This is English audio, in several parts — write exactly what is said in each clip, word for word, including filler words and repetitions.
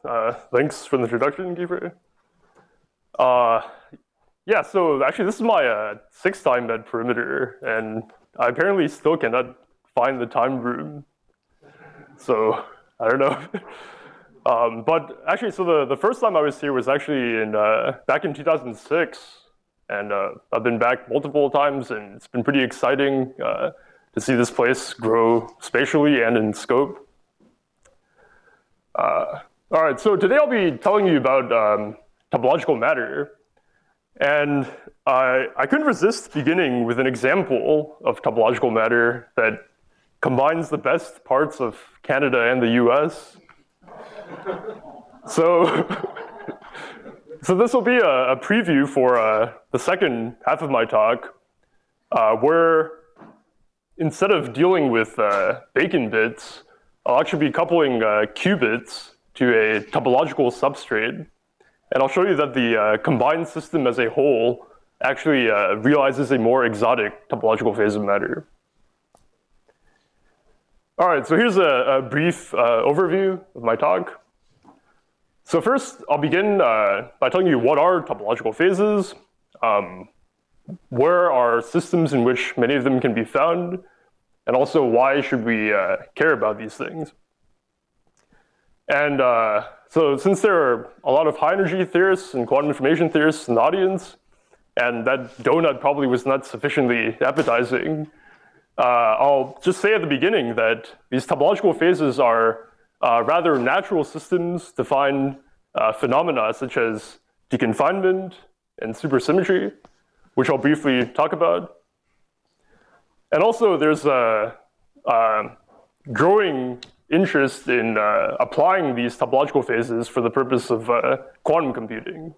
Uh, thanks for the introduction, Kiefer. Uh, yeah, so actually this is my uh, sixth time at Perimeter, and I apparently still cannot find the time room. So, I don't know. um, but actually, so the, the first time I was here was actually in uh, back in two thousand six, and uh, I've been back multiple times, and it's been pretty exciting uh, to see this place grow spatially and in scope. Uh, all right, so today I'll be telling you about um, topological matter. And I, I couldn't resist beginning with an example of topological matter that combines the best parts of Canada and the U S. so, so this will be a, a preview for uh, the second half of my talk, uh, where instead of dealing with uh, Bacon bits, I'll actually be coupling uh, qubits to a topological substrate. And I'll show you that the uh, combined system as a whole actually uh, realizes a more exotic topological phase of matter. All right, so here's a, a brief uh, overview of my talk. So first, I'll begin uh, by telling you what are topological phases, um, where are systems in which many of them can be found, and also why should we uh, care about these things. And uh, so since there are a lot of high energy theorists and quantum information theorists in the audience, and that donut probably was not sufficiently appetizing, uh, I'll just say at the beginning that these topological phases are uh, rather natural systems to find uh, phenomena such as deconfinement and supersymmetry, which I'll briefly talk about. And also there's a, a growing interest in uh, applying these topological phases for the purpose of uh, quantum computing.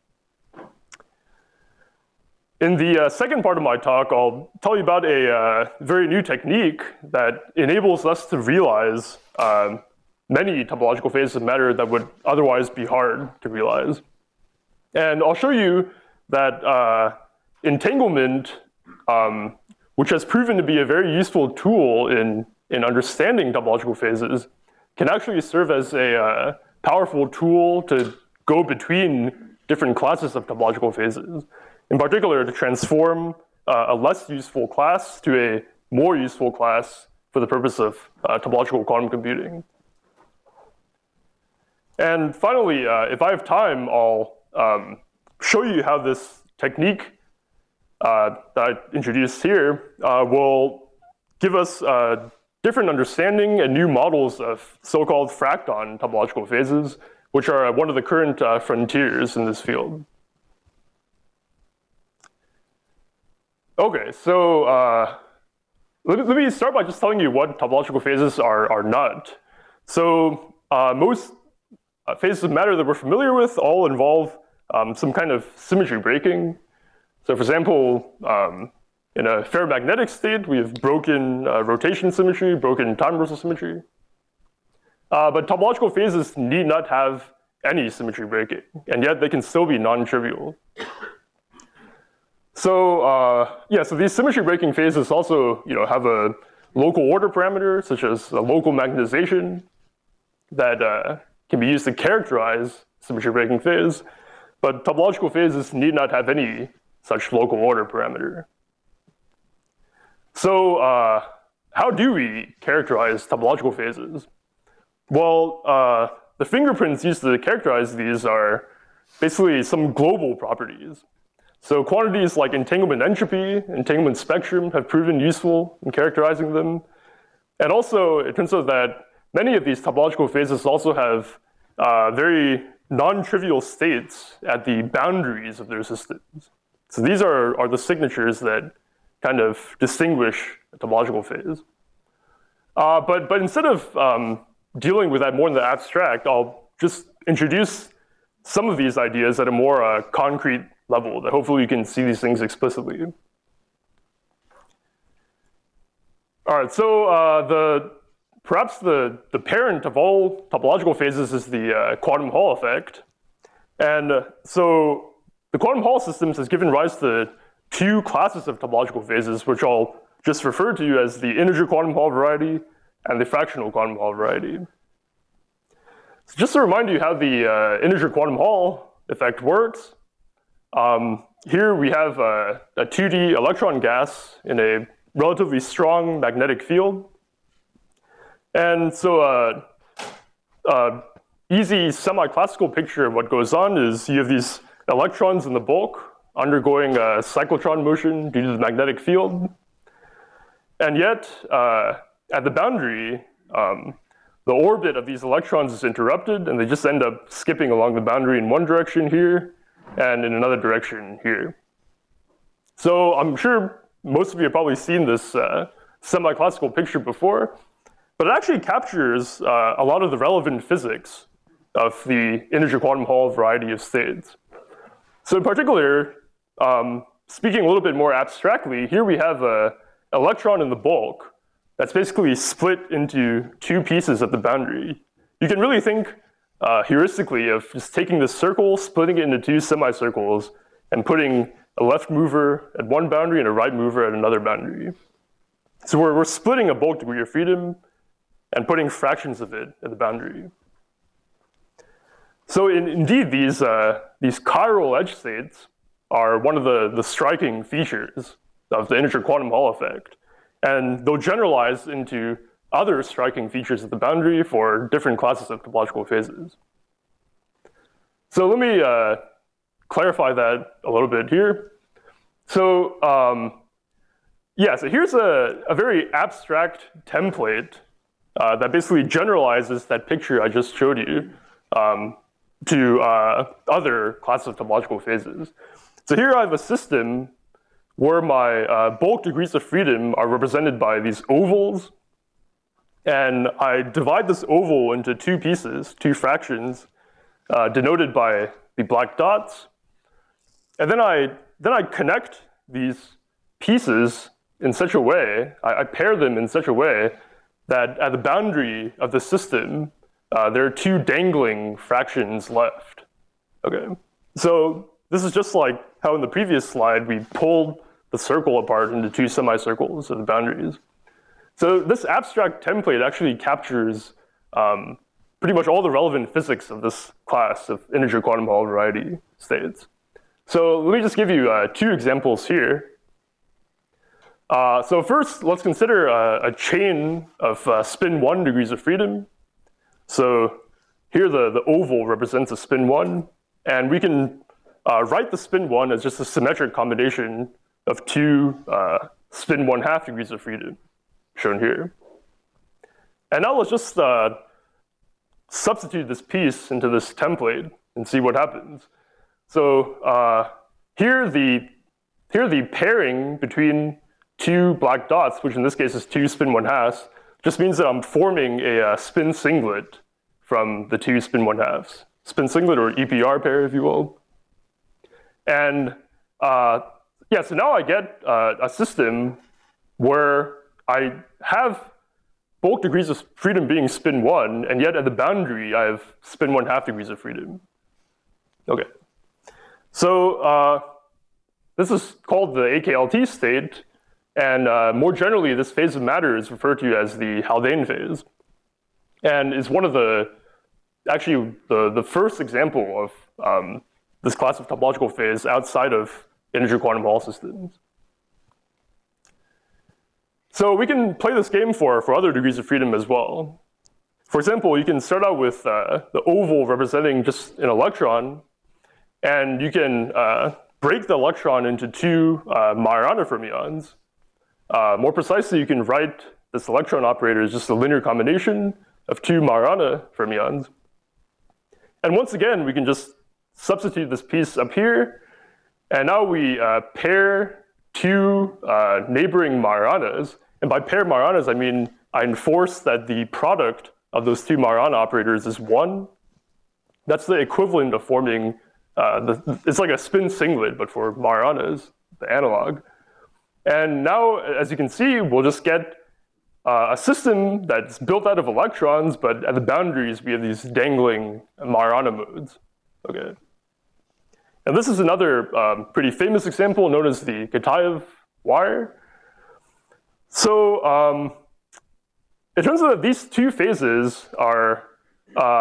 In the uh, second part of my talk, I'll tell you about a uh, very new technique that enables us to realize uh, many topological phases of matter that would otherwise be hard to realize. And I'll show you that uh, entanglement, um, which has proven to be a very useful tool in in understanding topological phases, can actually serve as a uh, powerful tool to go between different classes of topological phases. In particular, to transform uh, a less useful class to a more useful class for the purpose of uh, topological quantum computing. And finally, uh, if I have time, I'll um, show you how this technique uh, that I introduced here uh, will give us uh, different understanding and new models of so-called fracton topological phases, which are one of the current uh, frontiers in this field. Okay, so uh, let, let me start by just telling you what topological phases are, are not. So uh, most uh, phases of matter that we're familiar with all involve um, some kind of symmetry breaking. So for example, um, in a ferromagnetic state, we have broken uh, rotation symmetry, broken time reversal symmetry. Uh, but topological phases need not have any symmetry breaking, and yet they can still be non-trivial. So uh, yeah, so these symmetry breaking phases also, you know, have a local order parameter, such as a local magnetization, that uh, can be used to characterize symmetry breaking phase. But topological phases need not have any such local order parameter. So uh, how do we characterize topological phases? Well, uh, the fingerprints used to characterize these are basically some global properties. So quantities like entanglement entropy, entanglement spectrum have proven useful in characterizing them. And also, it turns out that many of these topological phases also have uh, very non-trivial states at the boundaries of their systems. So these are, are the signatures that kind of distinguish a topological phase. Uh, but, but instead of um, dealing with that more in the abstract, I'll just introduce some of these ideas at a more uh, concrete level that hopefully you can see these things explicitly. All right, so uh, the perhaps the, the parent of all topological phases is the uh, quantum Hall effect. And uh, so the quantum Hall systems has given rise to two classes of topological phases, which I'll just refer to as the integer quantum Hall variety and the fractional quantum Hall variety. So just to remind you how the uh, integer quantum Hall effect works, um, here we have a, a two D electron gas in a relatively strong magnetic field. And so uh, uh, easy semi-classical picture of what goes on is you have these electrons in the bulk undergoing a cyclotron motion due to the magnetic field. And yet, uh, at the boundary, um, the orbit of these electrons is interrupted, and they just end up skipping along the boundary in one direction here and in another direction here. So I'm sure most of you have probably seen this uh, semi-classical picture before, but it actually captures uh, a lot of the relevant physics of the integer quantum Hall variety of states. So in particular, um, speaking a little bit more abstractly, here we have an electron in the bulk that's basically split into two pieces at the boundary. You can really think uh, heuristically of just taking this circle, splitting it into two semicircles, and putting a left mover at one boundary and a right mover at another boundary. So we're, we're splitting a bulk degree of freedom and putting fractions of it at the boundary. So in, indeed, these, uh, these chiral edge states are one of the, the striking features of the integer quantum Hall effect. And they'll generalize into other striking features at the boundary for different classes of topological phases. So let me uh, clarify that a little bit here. So um, yeah, so here's a, a very abstract template uh, that basically generalizes that picture I just showed you um, to uh, other classes of topological phases. So here I have a system where my uh, bulk degrees of freedom are represented by these ovals. And I divide this oval into two pieces, two fractions, uh, denoted by the black dots. And then I, then I connect these pieces in such a way, I, I pair them in such a way that at the boundary of the system, uh, there are two dangling fractions left. Okay, so this is just like how in the previous slide we pulled the circle apart into two semicircles at the boundaries. So this abstract template actually captures um, pretty much all the relevant physics of this class of integer quantum Hall variety states. So let me just give you uh, two examples here. Uh, so first, let's consider a, a chain of uh, spin one degrees of freedom. So here the, the oval represents a spin one, and we can uh, write the spin one as just a symmetric combination of two uh, spin one half degrees of freedom, shown here. And now let's just uh, substitute this piece into this template and see what happens. So uh, here, the, here the pairing between two black dots, which in this case is two spin one halves, just means that I'm forming a uh, spin singlet from the two spin one halves. Spin singlet, or E P R pair, if you will. And uh, yeah, so now I get uh, a system where I have bulk degrees of freedom being spin one, and yet at the boundary I have spin one half degrees of freedom. Okay, so uh, this is called the A K L T state, and uh, more generally this phase of matter is referred to as the Haldane phase, and is one of the, actually the, the first example of um, this class of topological phase outside of integer quantum Hall systems. So we can play this game for, for other degrees of freedom as well. For example, you can start out with uh, the oval representing just an electron, and you can uh, break the electron into two uh, Majorana fermions. Uh, more precisely, you can write this electron operator as just a linear combination of two Majorana fermions. And once again, we can just substitute this piece up here, and now we uh, pair two uh, neighboring Majoranas. And by pair Majoranas, I mean I enforce that the product of those two Majorana operators is one. That's the equivalent of forming, uh, the, it's like a spin singlet, but for Majoranas, the analog. And now, as you can see, we'll just get uh, a system that's built out of electrons, but at the boundaries, we have these dangling Majorana modes. Okay. And this is another um, pretty famous example known as the Kitaev wire. So um, it turns out that these two phases are uh,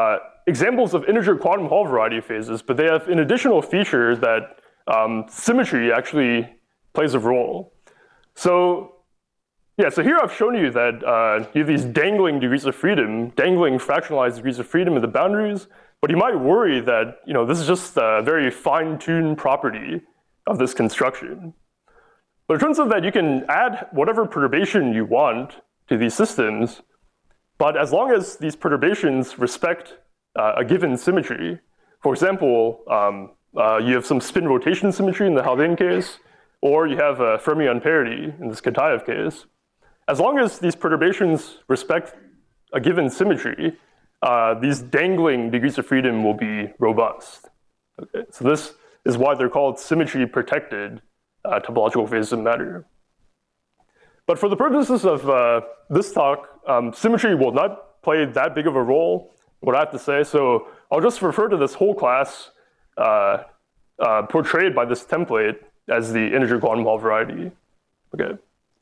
examples of integer quantum Hall variety phases, but they have an additional feature that um, symmetry actually plays a role. So yeah, so here I've shown you that uh, you have these dangling degrees of freedom, dangling fractionalized degrees of freedom in the boundaries, but you might worry that you know this is just a very fine-tuned property of this construction. But it turns out that you can add whatever perturbation you want to these systems, but as long as these perturbations respect uh, a given symmetry, for example, um, uh, you have some spin rotation symmetry in the Haldane case, or you have a fermion parity in this Kitaev case. As long as these perturbations respect a given symmetry, uh, these dangling degrees of freedom will be robust. Okay? So this is why they're called symmetry-protected uh, topological phases of matter. But for the purposes of uh, this talk, um, symmetry will not play that big of a role, what I have to say. So I'll just refer to this whole class uh, uh, portrayed by this template as the integer quantum Hall variety. Okay.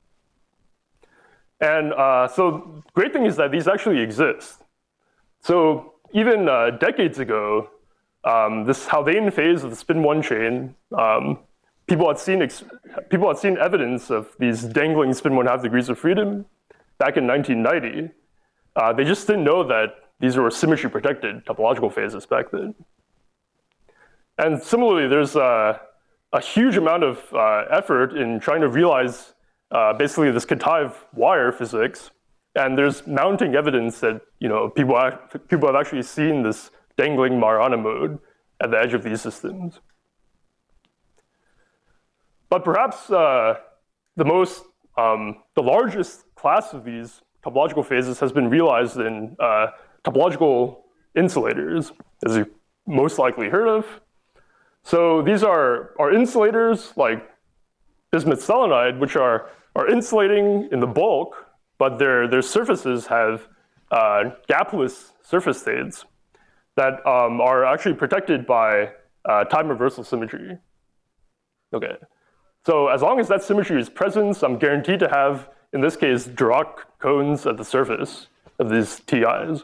And uh, so great thing is that these actually exist. So even uh, decades ago, um, this Haldane phase of the spin one chain, um, people had seen ex people had seen evidence of these dangling spin one half degrees of freedom back in nineteen ninety. Uh, they just didn't know that these were symmetry protected topological phases back then. And similarly, there's uh, a huge amount of uh, effort in trying to realize Uh, basically this Kitaev wire physics, and there's mounting evidence that you know people act, people have actually seen this dangling Majorana mode at the edge of these systems. But perhaps uh, the most, um, the largest class of these topological phases has been realized in uh, topological insulators, as you most likely heard of. So these are, are insulators like bismuth selenide, which are are insulating in the bulk, but their, their surfaces have uh, gapless surface states that um, are actually protected by uh, time reversal symmetry. Okay, so as long as that symmetry is present, I'm guaranteed to have, in this case, Dirac cones at the surface of these T Is.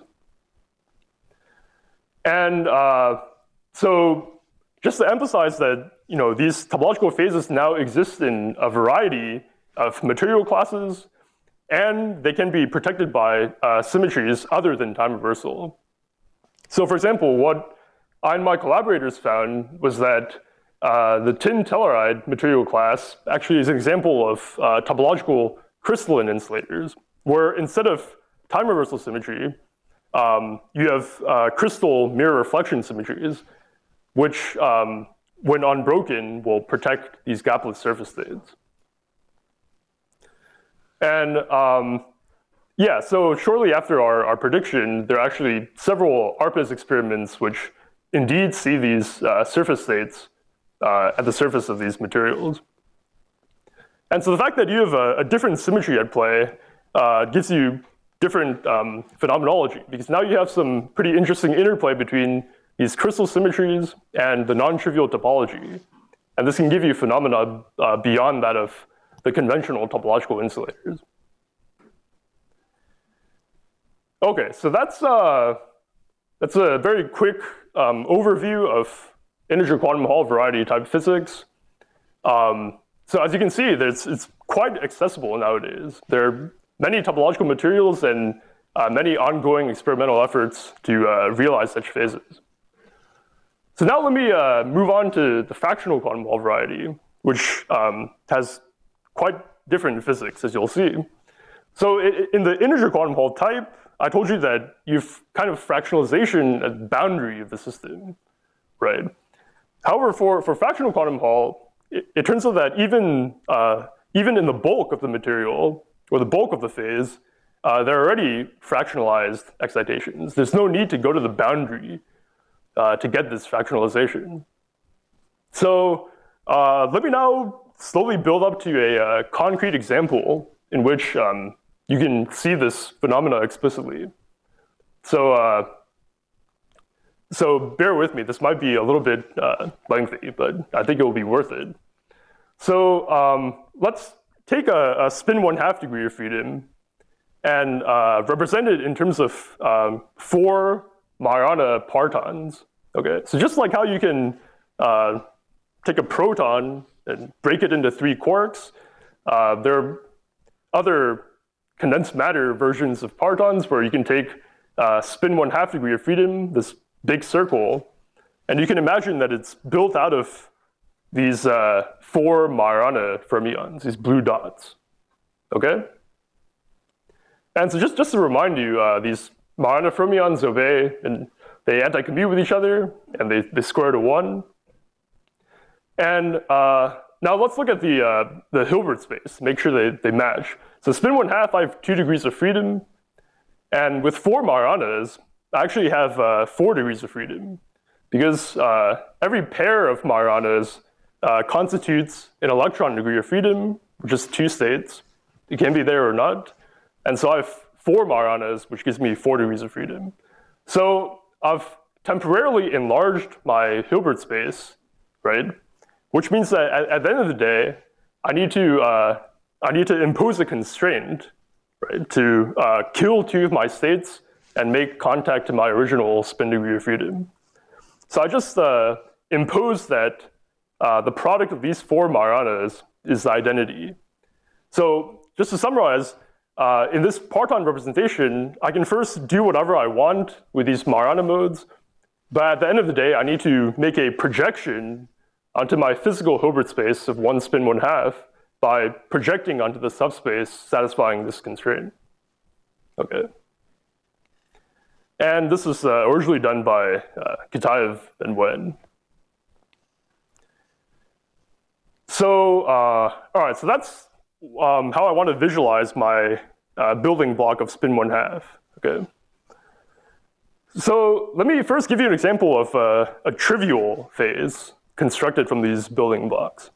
And uh, so just to emphasize that you know, these topological phases now exist in a variety of material classes, and they can be protected by uh, symmetries other than time reversal. So for example, what I and my collaborators found was that uh, the tin telluride material class actually is an example of uh, topological crystalline insulators, where instead of time reversal symmetry, um, you have uh, crystal mirror reflection symmetries, which um, when unbroken will protect these gapless surface states. And um, yeah, so shortly after our, our prediction, there are actually several ARPAS experiments which indeed see these uh, surface states uh, at the surface of these materials. And so the fact that you have a, a different symmetry at play uh, gives you different um, phenomenology, because now you have some pretty interesting interplay between these crystal symmetries and the non-trivial topology. And this can give you phenomena uh, beyond that of the conventional topological insulators. Okay, so that's, uh, that's a very quick um, overview of integer quantum Hall variety type physics. Um, so as you can see, there's, it's quite accessible nowadays. There are many topological materials and uh, many ongoing experimental efforts to uh, realize such phases. So now let me uh, move on to the fractional quantum Hall variety, which um, has quite different physics, as you'll see. So in the integer quantum Hall type, I told you that you've kind of fractionalization at the boundary of the system, right? However, for, for fractional quantum Hall, it, it turns out that even, uh, even in the bulk of the material, or the bulk of the phase, uh, there are already fractionalized excitations. There's no need to go to the boundary uh, to get this fractionalization. So uh, let me now slowly build up to a uh, concrete example in which um, you can see this phenomena explicitly. So, uh, so bear with me. This might be a little bit uh, lengthy, but I think it will be worth it. So um, let's take a, a spin one half degree of freedom and uh, represent it in terms of um, four Majorana partons. Okay, so just like how you can uh, take a proton and break it into three quarks, uh, there are other condensed matter versions of partons where you can take uh, spin one half degree of freedom, this big circle, and you can imagine that it's built out of these uh, four Majorana fermions, these blue dots. Okay? And so just, just to remind you, uh, these Majorana fermions obey, and they anti-commute with each other, and they, they square to one. And uh, now let's look at the, uh, the Hilbert space, make sure they, they match. So spin one half, I have two degrees of freedom. And with four Majorana's, I actually have uh, four degrees of freedom, because uh, every pair of Majorana's uh, constitutes an electron degree of freedom, which is two states. It can be there or not. And so I have four Majorana's, which gives me four degrees of freedom. So I've temporarily enlarged my Hilbert space, right? Which means that at, at the end of the day, I need to uh, I need to impose a constraint, right, to uh, kill two of my states and make contact to my original spin degree of freedom. So I just uh, impose that uh, the product of these four Majorana's is the identity. So just to summarize, uh, in this parton representation, I can first do whatever I want with these Majorana modes, but at the end of the day, I need to make a projection onto my physical Hilbert space of one spin one half by projecting onto the subspace satisfying this constraint. Okay. And this is uh, originally done by uh, Kitaev and Wen. So, uh, all right, so that's um, how I want to visualize my uh, building block of spin one half. Okay. So let me first give you an example of uh, a trivial phase constructed from these building blocks.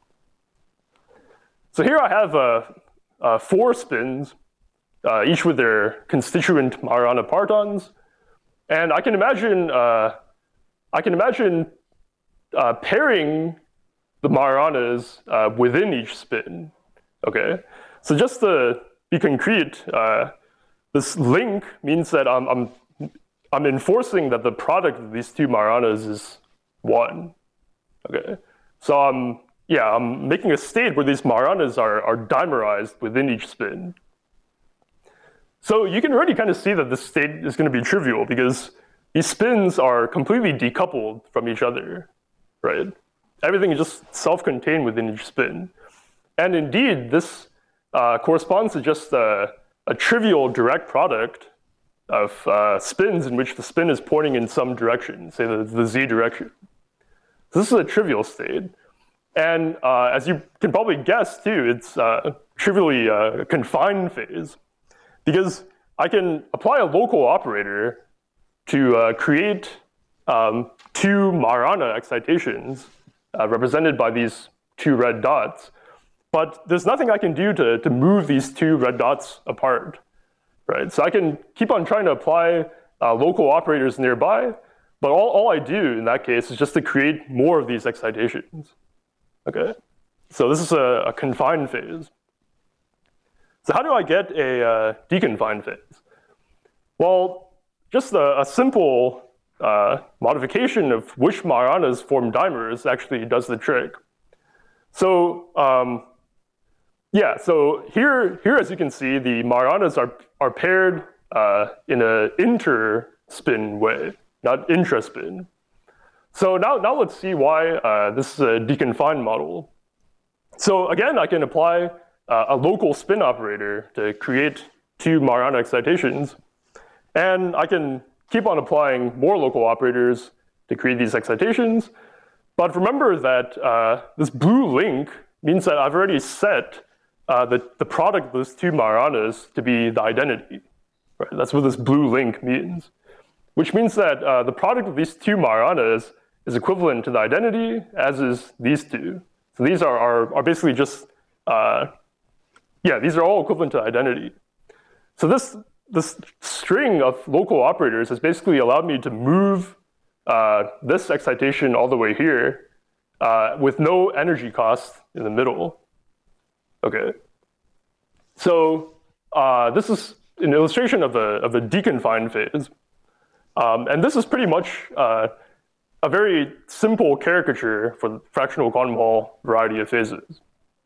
So here I have uh, uh, four spins, uh, each with their constituent Majorana partons, and I can imagine uh, I can imagine uh, pairing the Majorana's uh, within each spin. Okay, so just to be concrete, uh, this link means that I'm, I'm I'm enforcing that the product of these two Majorana's is one. Okay, so I'm yeah I'm making a state where these Majorana's are are dimerized within each spin. So you can already kind of see that this state is going to be trivial because these spins are completely decoupled from each other, right? Everything is just self-contained within each spin. And indeed, this uh, corresponds to just a, a trivial direct product of uh, spins in which the spin is pointing in some direction, say the, the z direction. So this is a trivial state. And uh, as you can probably guess too, it's uh, trivially a confined phase because I can apply a local operator to uh, create um, two Majorana excitations uh, represented by these two red dots. But there's nothing I can do to, to move these two red dots apart, right? So I can keep on trying to apply uh, local operators nearby, but all, all I do in that case is just to create more of these excitations, okay? So this is a, a confined phase. So how do I get a uh, deconfined phase? Well, just a, a simple uh, modification of which Majorana's form dimers actually does the trick. So um, yeah, so here, here as you can see, the Majorana's are, are paired uh, in an inter-spin way, not intraspin. So now, now let's see why uh, this is a deconfined model. So again, I can apply uh, a local spin operator to create two Majorana excitations. And I can keep on applying more local operators to create these excitations. But remember that uh, this blue link means that I've already set uh, the, the product of those two Majorana's to be the identity. Right? That's what this blue link means. Which means that uh, the product of these two Majorana's is equivalent to the identity, as is these two. So these are, are, are basically just, uh, yeah, these are all equivalent to identity. So this, this string of local operators has basically allowed me to move uh, this excitation all the way here uh, with no energy cost in the middle. Okay. So uh, this is an illustration of a, of a deconfined phase. Um, and this is pretty much uh, a very simple caricature for the fractional quantum Hall variety of phases.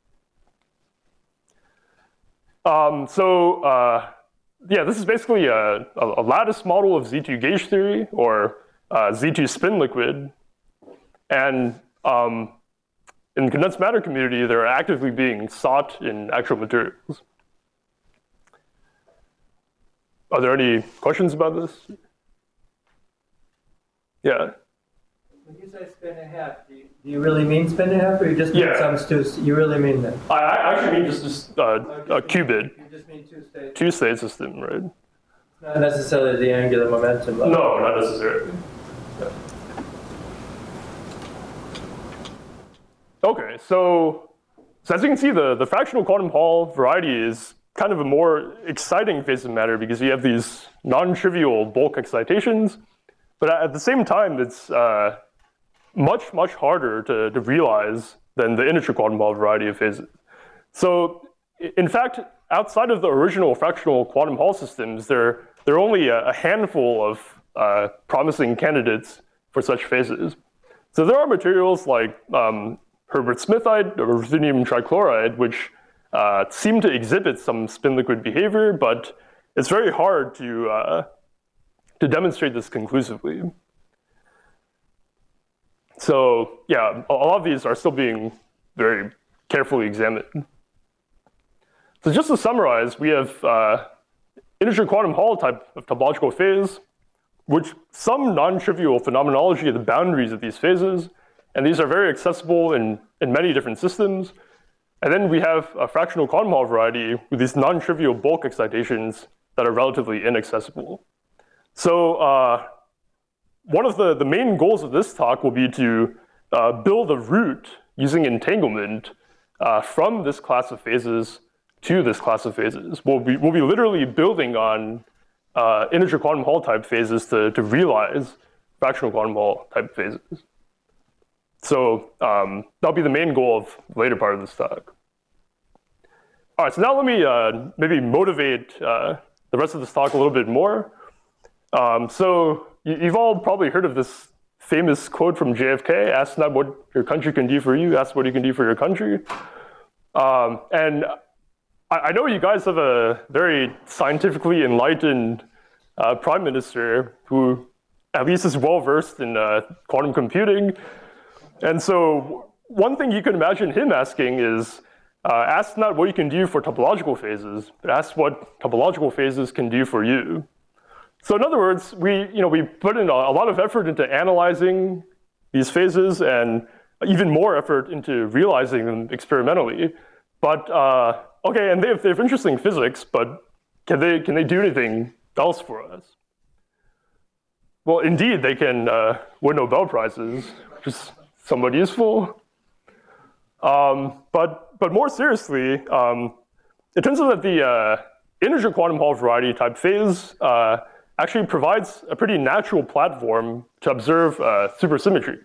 Um, so uh, yeah, this is basically a, a lattice model of Z two gauge theory, or uh, Z two spin liquid. And um, in the condensed matter community, they're actively being sought in actual materials. Are there any questions about this? Yeah. When you say spin a half, do you, do you really mean spin a half, or you just mean Yeah. some two? You really mean that? I, I actually mean just, just uh, a qubit. You just mean two states. Two state system, right? Not necessarily the angular momentum. Level. No, not necessarily. Yeah. Okay, so, so as you can see, the, the fractional quantum Hall variety is kind of a more exciting phase of matter because you have these non-trivial bulk excitations, but at the same time, it's uh, much, much harder to, to realize than the integer quantum Hall variety of phases. So in fact, outside of the original fractional quantum Hall systems, there, there are only a, a handful of uh, promising candidates for such phases. So there are materials like um, Herbert-Smithite or ruthenium trichloride, which uh, seem to exhibit some spin liquid behavior, but it's very hard to, uh, to demonstrate this conclusively. So yeah, a lot of these are still being very carefully examined. So just to summarize, we have uh, integer quantum Hall type of topological phase, which some non-trivial phenomenology at the boundaries of these phases, and these are very accessible in, in many different systems. And then we have a fractional quantum Hall variety with these non-trivial bulk excitations that are relatively inaccessible. So uh, one of the, the main goals of this talk will be to uh, build a route using entanglement uh, from this class of phases to this class of phases. We'll be, we'll be literally building on uh, integer quantum Hall type phases to, to realize fractional quantum Hall type phases. So um, that'll be the main goal of the later part of this talk. All right, so now let me uh, maybe motivate uh, the rest of this talk a little bit more. Um, so you, you've all probably heard of this famous quote from J F K, ask not what your country can do for you, ask what you can do for your country. Um, and I, I know you guys have a very scientifically enlightened uh, prime minister who at least is well-versed in uh, quantum computing. And so one thing you can imagine him asking is, uh, ask not what you can do for topological phases, but ask what topological phases can do for you. So in other words, we, you know, we put in a, a lot of effort into analyzing these phases and even more effort into realizing them experimentally. But, uh, okay, and they have, they have interesting physics, but can they, can they do anything else for us? Well, indeed, they can uh, win Nobel Prizes, which is somewhat useful. Um, but, but more seriously, um, it turns out that the uh, integer quantum Hall variety type phase uh, actually provides a pretty natural platform to observe uh, supersymmetry.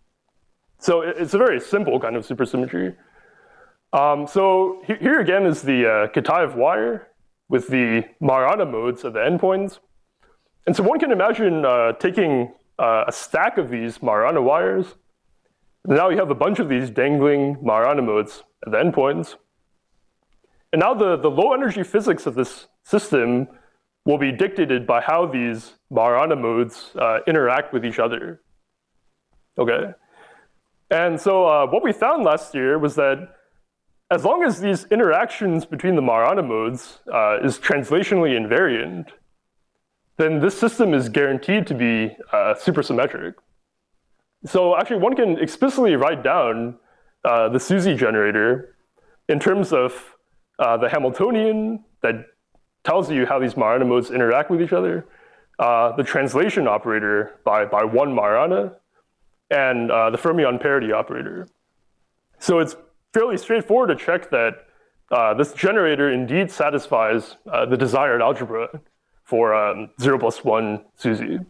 So it's a very simple kind of supersymmetry. Um, so he here again is the uh, Kitaev wire with the Majorana modes at the endpoints. And so one can imagine uh, taking uh, a stack of these Majorana wires. Now you have a bunch of these dangling Majorana modes at the endpoints. And now the, the low energy physics of this system will be dictated by how these Majorana modes uh, interact with each other. Okay. And so uh, what we found last year was that as long as these interactions between the Majorana modes uh, is translationally invariant, then this system is guaranteed to be uh, supersymmetric. So actually one can explicitly write down uh, the SUSY generator in terms of uh, the Hamiltonian that tells you how these Majorana modes interact with each other, uh, the translation operator by, by one Majorana, and uh, the fermion parity operator. So it's fairly straightforward to check that uh, this generator indeed satisfies uh, the desired algebra for um, zero plus one SUSY.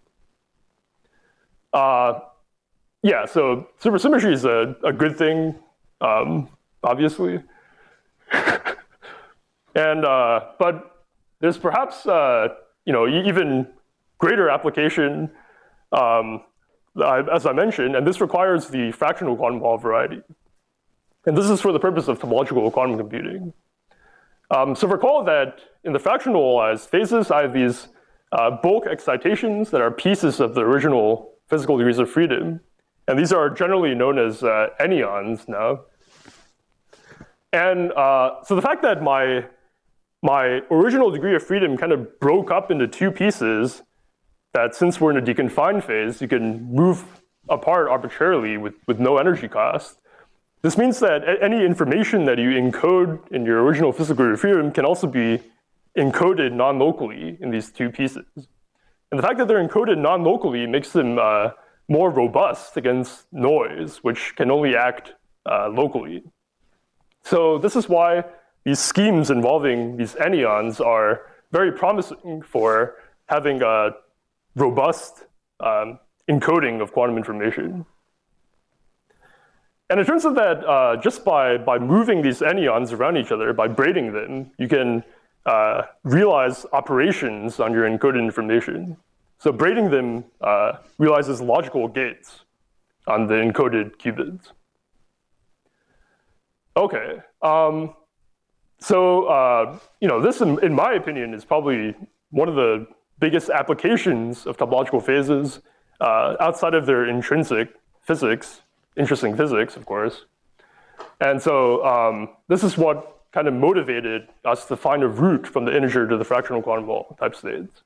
Uh, yeah, so supersymmetry is a, a good thing, um, obviously. and uh, but there's perhaps uh, you know even greater application, um, as I mentioned, and this requires the fractional quantum Hall variety. And this is for the purpose of topological quantum computing. Um, so recall that in the fractionalized phases, I have these uh, bulk excitations that are pieces of the original physical degrees of freedom. And these are generally known as uh, anyons now. And uh, so the fact that my, my original degree of freedom kind of broke up into two pieces, that since we're in a deconfined phase, you can move apart arbitrarily with, with no energy cost. This means that any information that you encode in your original physical degree of freedom can also be encoded non-locally in these two pieces. And the fact that they're encoded non-locally makes them uh, more robust against noise, which can only act uh, locally. So this is why these schemes involving these anyons are very promising for having a robust um, encoding of quantum information. And it turns out that uh, just by, by moving these anyons around each other, by braiding them, you can uh, realize operations on your encoded information. So braiding them uh, realizes logical gates on the encoded qubits. Okay, um, so uh, you know, this, in, in my opinion, is probably one of the biggest applications of topological phases uh, outside of their intrinsic physics. Interesting physics, of course. And so um, this is what kind of motivated us to find a route from the integer to the fractional quantum Hall type states.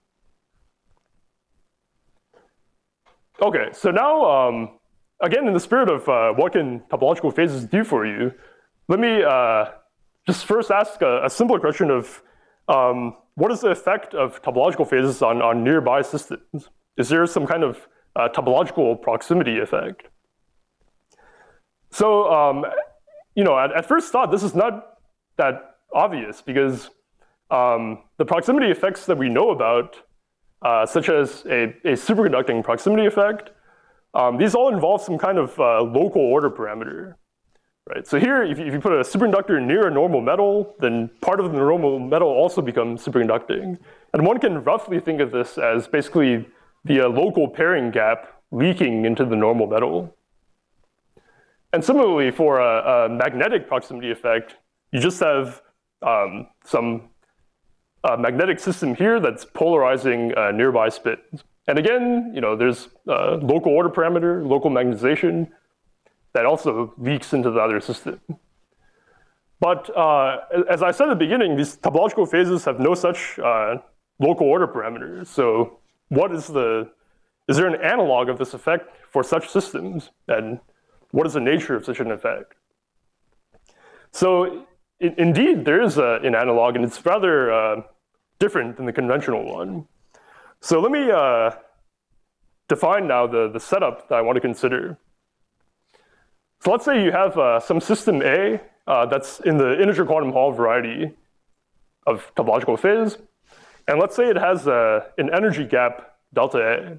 Okay, so now, um, again, in the spirit of uh, what can topological phases do for you, let me uh, just first ask a, a simpler question of um, what is the effect of topological phases on, on nearby systems? Is there some kind of uh, topological proximity effect? So, um, you know, at, at first thought, this is not that obvious because um, the proximity effects that we know about, uh, such as a, a superconducting proximity effect, um, these all involve some kind of uh, local order parameter, right? So here, if you, if you put a superconductor near a normal metal, then part of the normal metal also becomes superconducting. And one can roughly think of this as basically the uh, local pairing gap leaking into the normal metal. And similarly, for a, a magnetic proximity effect, you just have um, some uh, magnetic system here that's polarizing uh, nearby spins. And again, you know, there's a local order parameter, local magnetization, that also leaks into the other system. But uh, as I said at the beginning, these topological phases have no such uh, local order parameters. So what is the, is there an analog of this effect for such systems? And what is the nature of such an effect? So it, indeed, there is a, an analog, and it's rather uh, different than the conventional one. So let me uh, define now the, the setup that I want to consider. So let's say you have uh, some system A uh, that's in the integer quantum Hall variety of topological phase, and let's say it has uh, an energy gap delta A.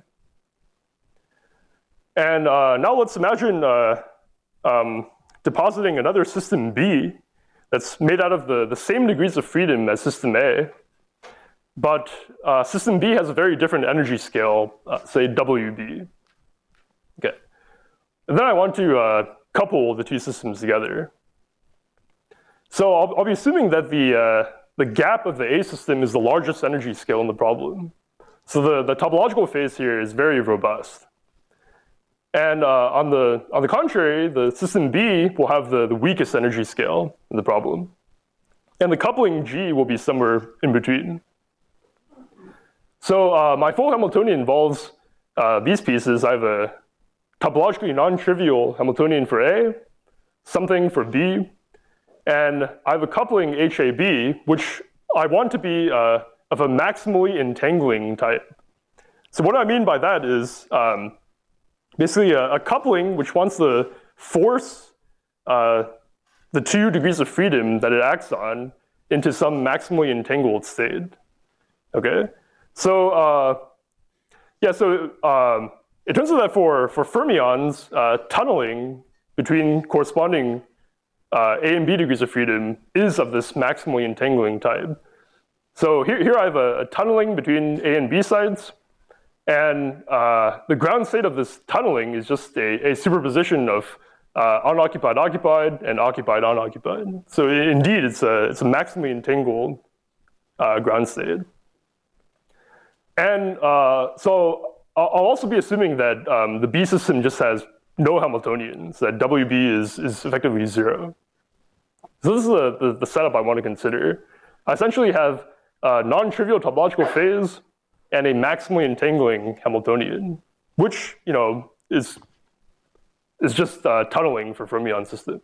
And uh, now let's imagine uh, um, depositing another system B that's made out of the, the same degrees of freedom as system A, but uh, system B has a very different energy scale, uh, say W B. Okay. And then I want to uh, couple the two systems together. So I'll, I'll be assuming that the, uh, the gap of the A system is the largest energy scale in the problem. So the, the topological phase here is very robust. And uh, on, the, on the contrary, the system B will have the, the weakest energy scale in the problem. And the coupling G will be somewhere in between. So uh, my full Hamiltonian involves uh, these pieces. I have a topologically non-trivial Hamiltonian for A, something for B, and I have a coupling H A B, which I want to be uh, of a maximally entangling type. So what I mean by that is um, basically a, a coupling which wants to force uh, the two degrees of freedom that it acts on into some maximally entangled state. Okay, so uh, yeah, so um, it turns out that for for fermions, uh, tunneling between corresponding uh, A and B degrees of freedom is of this maximally entangling type. So here, here I have a, a tunneling between A and B sites, And uh, the ground state of this tunneling is just a, a superposition of uh, unoccupied occupied and occupied unoccupied. So indeed, it's a, it's a maximally entangled uh, ground state. And uh, so I'll also be assuming that um, the B system just has no Hamiltonians, that W B is, is effectively zero. So this is the, the, the setup I want to consider. I essentially have a non-trivial topological phase and a maximally entangling Hamiltonian, which, you know, is, is just uh, tunneling for fermion systems.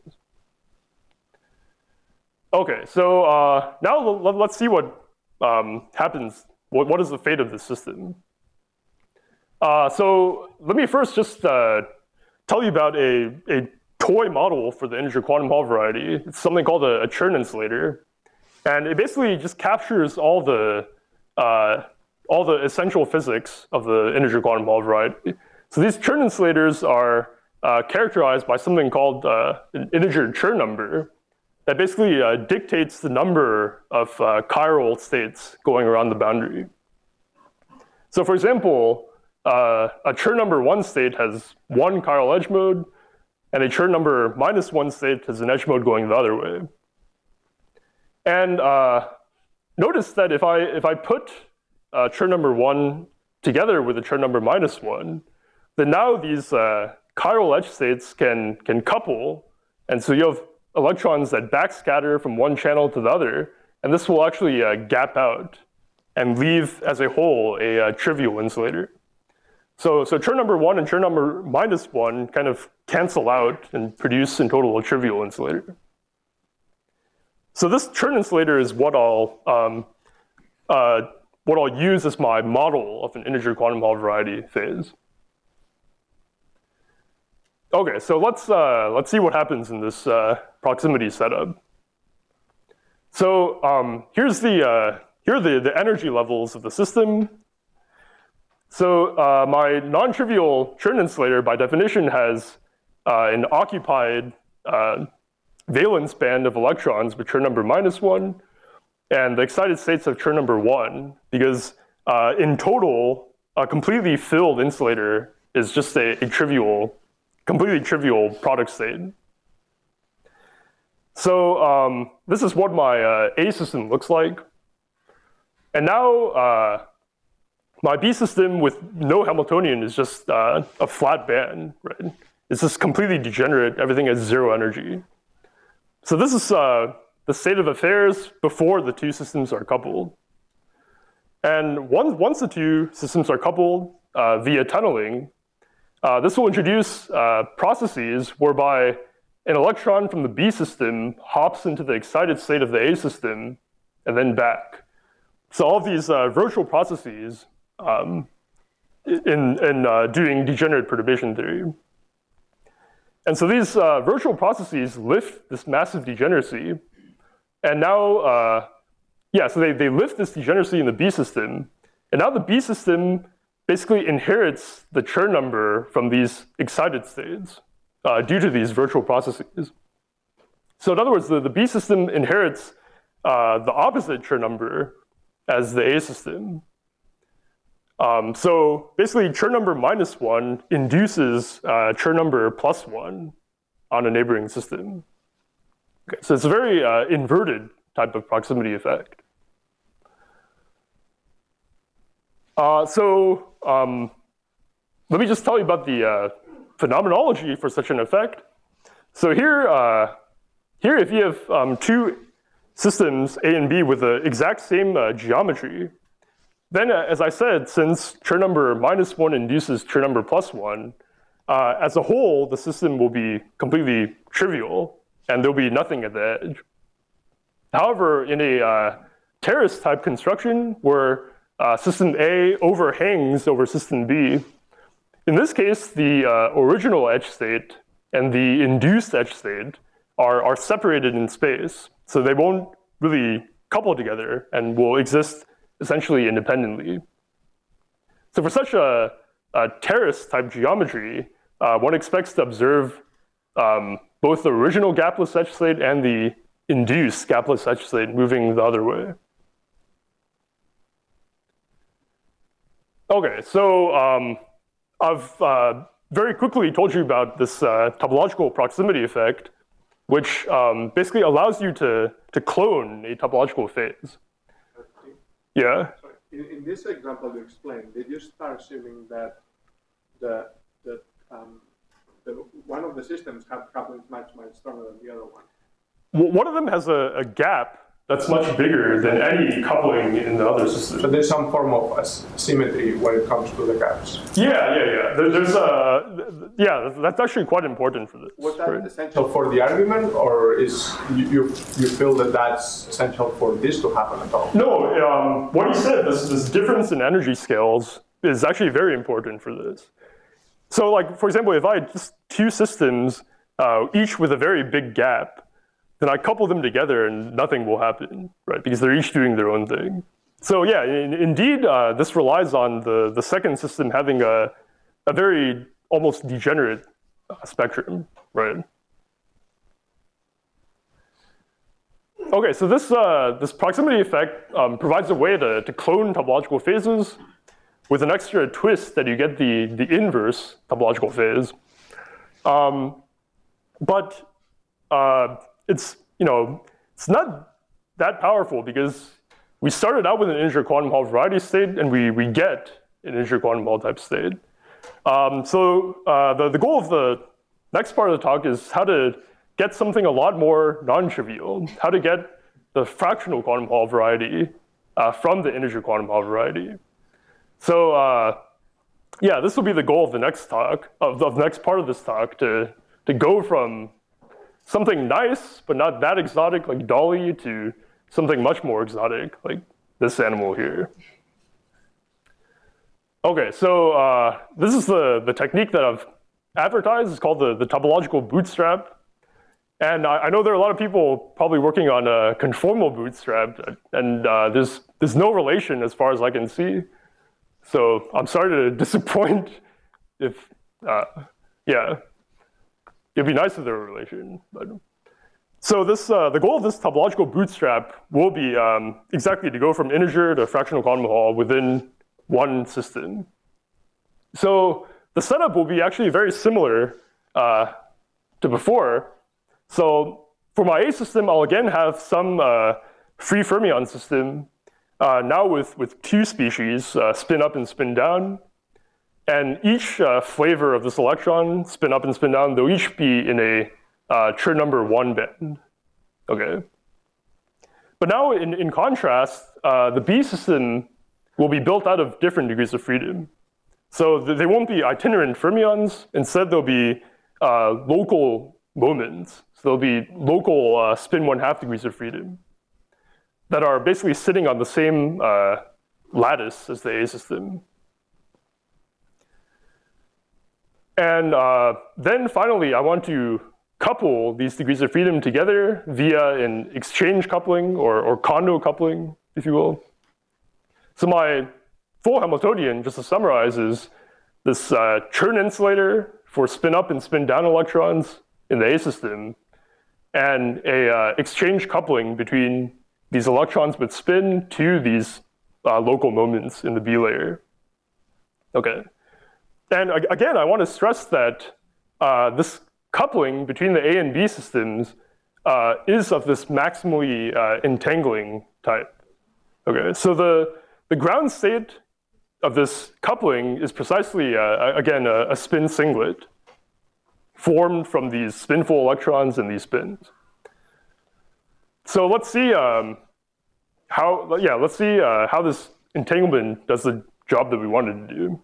Okay, so uh, now let's see what um, happens. What, what is the fate of this system? Uh, so let me first just uh, tell you about a, a toy model for the integer quantum Hall variety. It's something called a, a Chern insulator. And it basically just captures all the, uh, all the essential physics of the integer quantum Hall variety. So these Chern insulators are uh, characterized by something called uh, an integer Chern number that basically uh, dictates the number of uh, chiral states going around the boundary. So for example, uh, a Chern number one state has one chiral edge mode, and a Chern number minus one state has an edge mode going the other way. And uh, notice that if I, if I put uh, Chern number one together with a Chern number minus one, then now these uh, chiral edge states can, can couple, and so you have electrons that backscatter from one channel to the other, and this will actually uh, gap out and leave as a whole a uh, trivial insulator. So, so Chern number one and Chern number minus one kind of cancel out and produce in total a trivial insulator. So this Chern insulator is what I'll, um, uh, what I'll use as my model of an integer quantum Hall variety phase. Okay, so let's, uh, let's see what happens in this uh, proximity setup. So um, here's the, uh, here are the, the energy levels of the system. So uh, my non-trivial Chern insulator, by definition, has uh, an occupied uh, valence band of electrons with Chern number minus one, and the excited states have Chern number one, because uh, in total, a completely filled insulator is just a, a trivial, completely trivial product state. So um, this is what my uh, A system looks like. And now uh, my B system with no Hamiltonian is just uh, a flat band, right? It's just completely degenerate. Everything has zero energy. So this is uh, the state of affairs before the two systems are coupled. And once, once the two systems are coupled uh, via tunneling, uh, this will introduce uh, processes whereby an electron from the B system hops into the excited state of the A system and then back. So all of these uh, virtual processes um, in, in uh, doing degenerate perturbation theory. And so these uh, virtual processes lift this massive degeneracy. And now, uh, yeah, so they, they lift this degeneracy in the B system. And now the B system basically inherits the Chern number from these excited states uh, due to these virtual processes. So in other words, the, the B system inherits uh, the opposite Chern number as the A system. Um, so basically, Chern number minus one induces uh, Chern number plus one on a neighboring system. Okay, so it's a very uh, inverted type of proximity effect. Uh, so um, let me just tell you about the uh, phenomenology for such an effect. So here, uh, here if you have um, two systems, A and B, with the exact same uh, geometry, then, uh, as I said, since Chern number minus one induces Chern number plus one, uh, as a whole, the system will be completely trivial, and there'll be nothing at the edge. However, in a uh, terrace type construction where uh, system A overhangs over system B, in this case, the uh, original edge state and the induced edge state are, are separated in space. So they won't really couple together and will exist essentially independently. So for such a, a terrace type geometry, uh, one expects to observe um, both the original gapless edge state and the induced gapless edge state moving the other way. Okay, so um, I've uh, very quickly told you about this uh, topological proximity effect, which um, basically allows you to, to clone a topological phase. Yeah? Sorry. In, in this example you explained, did you start assuming that the, the, um, the one of the systems had couplings much, much stronger than the other one? Well, one of them has a, a gap that's much bigger than any coupling in the other system. So there's some form of symmetry when it comes to the gaps. Yeah, yeah, yeah. There, there's a, yeah, that's actually quite important for this. Was that right? essential for the argument, or is you, you, you feel that that's essential for this to happen at all? No, um, what he said, this, this difference in energy scales is actually very important for this. So like, for example, if I had just two systems, uh, each with a very big gap, then I couple them together and nothing will happen, right? Because they're each doing their own thing. So yeah, in, indeed, uh, this relies on the, the second system having a, a very almost degenerate uh, spectrum, right? Okay, so this, uh, this proximity effect um, provides a way to, to clone topological phases with an extra twist that you get the, the inverse topological phase. Um, but uh, it's, you know, it's not that powerful because we started out with an integer quantum Hall variety state and we, we get an integer quantum Hall type state. Um, so uh, the, the goal of the next part of the talk is how to get something a lot more non-trivial, how to get the fractional quantum Hall variety uh, from the integer quantum Hall variety. So uh, yeah, this will be the goal of the next talk, of, of the next part of this talk, to, to go from something nice, but not that exotic, like Dolly, to something much more exotic, like this animal here. Okay, so uh, this is the, the technique that I've advertised. It's called the, the topological bootstrap. And I, I know there are a lot of people probably working on a conformal bootstrap, and uh, there's, there's no relation as far as I can see. So I'm sorry to disappoint if, uh, yeah. It'd be nice if there were a relation. But. So this, uh, the goal of this topological bootstrap will be um, exactly to go from integer to fractional quantum Hall within one system. So the setup will be actually very similar uh, to before. So for my A system, I'll again have some uh, free fermion system, uh, now with, with two species, uh, spin up and spin down. And each uh, flavor of this electron, spin up and spin down, they'll each be in a uh, Chern number one band. Okay. But now, in, in contrast, uh, the B system will be built out of different degrees of freedom. So th they won't be itinerant fermions. Instead, they'll be uh, local moments. So they'll be local uh, spin one half degrees of freedom that are basically sitting on the same uh, lattice as the A system. And uh, then finally, I want to couple these degrees of freedom together via an exchange coupling or, or condo coupling, if you will. So my full Hamiltonian, just to summarize, is this uh, Chern insulator for spin up and spin down electrons in the A system, and a uh, exchange coupling between these electrons with spin to these uh, local moments in the B layer. Okay. And again, I want to stress that uh, this coupling between the A and B systems uh, is of this maximally uh, entangling type. Okay, so the, the ground state of this coupling is precisely, uh, again, a, a spin singlet formed from these spinful electrons and these spins. So let's see um, how, yeah, let's see uh, how this entanglement does the job that we wanted to do.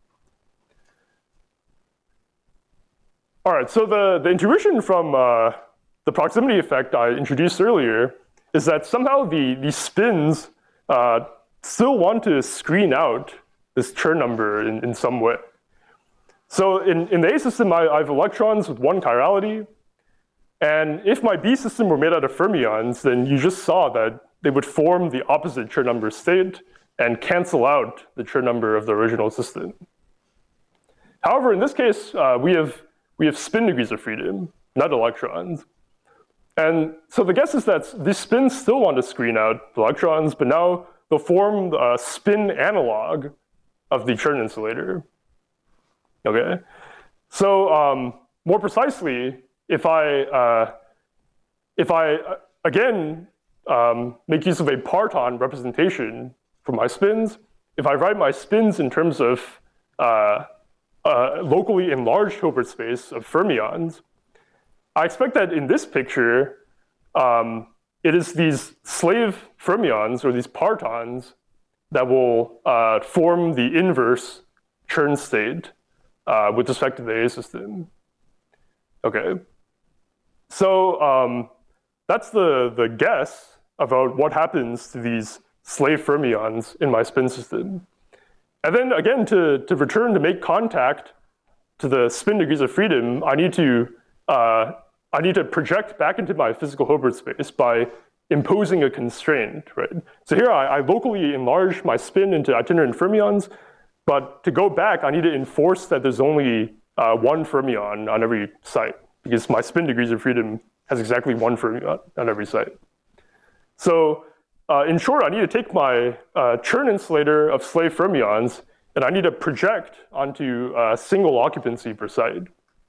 All right, so the, the intuition from uh, the proximity effect I introduced earlier is that somehow the, the spins uh, still want to screen out this Chern number in, in some way. So in, in the A system, I, I have electrons with one chirality. And if my B system were made out of fermions, then you just saw that they would form the opposite Chern number state and cancel out the Chern number of the original system. However, in this case, uh, we have we have spin degrees of freedom, not electrons. And so the guess is that these spins still want to screen out the electrons, but now they'll form a spin analog of the Chern insulator. Okay, so um, more precisely, if I uh, if I uh, again um, make use of a parton representation for my spins, if I write my spins in terms of uh, a locally enlarged Hilbert space of fermions, I expect that in this picture, um, it is these slave fermions or these partons that will uh, form the inverse Chern state uh, with respect to the A system. Okay, so um, that's the, the guess about what happens to these slave fermions in my spin system. And then again, to, to return to make contact to the spin degrees of freedom, I need to uh, I need to project back into my physical Hilbert space by imposing a constraint, right? So here I, I locally enlarge my spin into itinerant fermions, but to go back, I need to enforce that there's only uh, one fermion on every site, because my spin degrees of freedom has exactly one fermion on every site. So uh, in short, I need to take my uh, Chern insulator of slave fermions, and I need to project onto a single occupancy per site.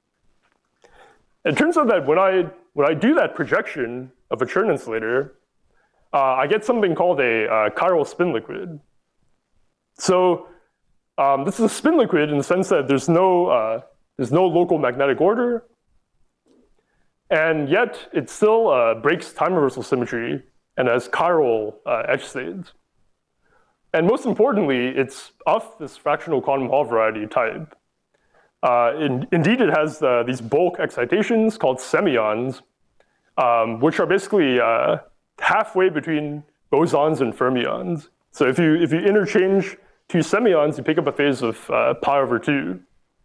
It turns out that when I, when I do that projection of a Chern insulator, uh, I get something called a uh, chiral spin liquid. So um, this is a spin liquid in the sense that there's no, uh, there's no local magnetic order, and yet it still uh, breaks time reversal symmetry and has chiral uh, edge states. And most importantly, it's of this fractional quantum Hall variety type. Uh, in, indeed, it has uh, these bulk excitations called semions, um, which are basically uh, halfway between bosons and fermions. So if you, if you interchange two semions, you pick up a phase of uh, pi over two.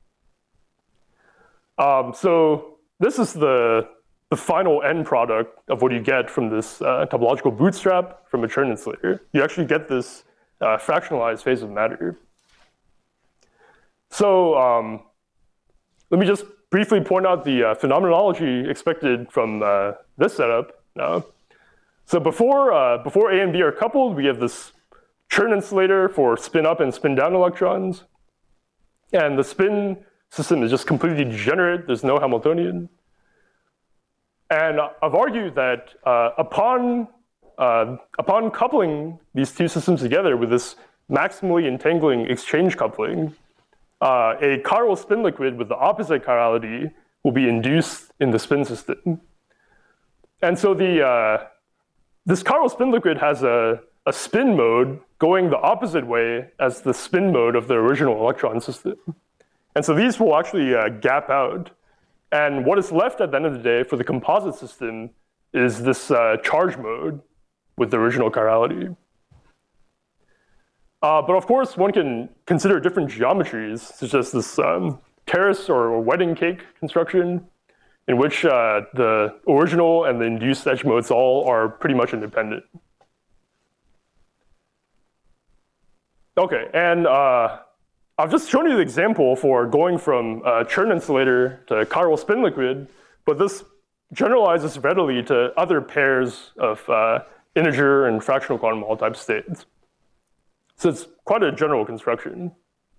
Um, so this is the, the final end product of what you get from this uh, topological bootstrap from a Chern insulator. You actually get this uh, fractionalized phase of matter. So um, let me just briefly point out the uh, phenomenology expected from uh, this setup now. So before, uh, before A and B are coupled, we have this Chern insulator for spin up and spin down electrons. And the spin system is just completely degenerate. There's no Hamiltonian. And I've argued that uh, upon, uh, upon coupling these two systems together with this maximally entangling exchange coupling, uh, a chiral spin liquid with the opposite chirality will be induced in the spin system. And so the, uh, this chiral spin liquid has a, a spin mode going the opposite way as the spin mode of the original electron system. And so these will actually uh, gap out. And what is left at the end of the day for the composite system is this uh, charge mode with the original chirality. Uh, but of course, one can consider different geometries, such as this um, terrace or wedding cake construction, in which uh, the original and the induced edge modes all are pretty much independent. Okay, and uh, I've just shown you the example for going from uh, Chern insulator to chiral spin liquid, but this generalizes readily to other pairs of uh, integer and fractional quantum Hall type states. So it's quite a general construction.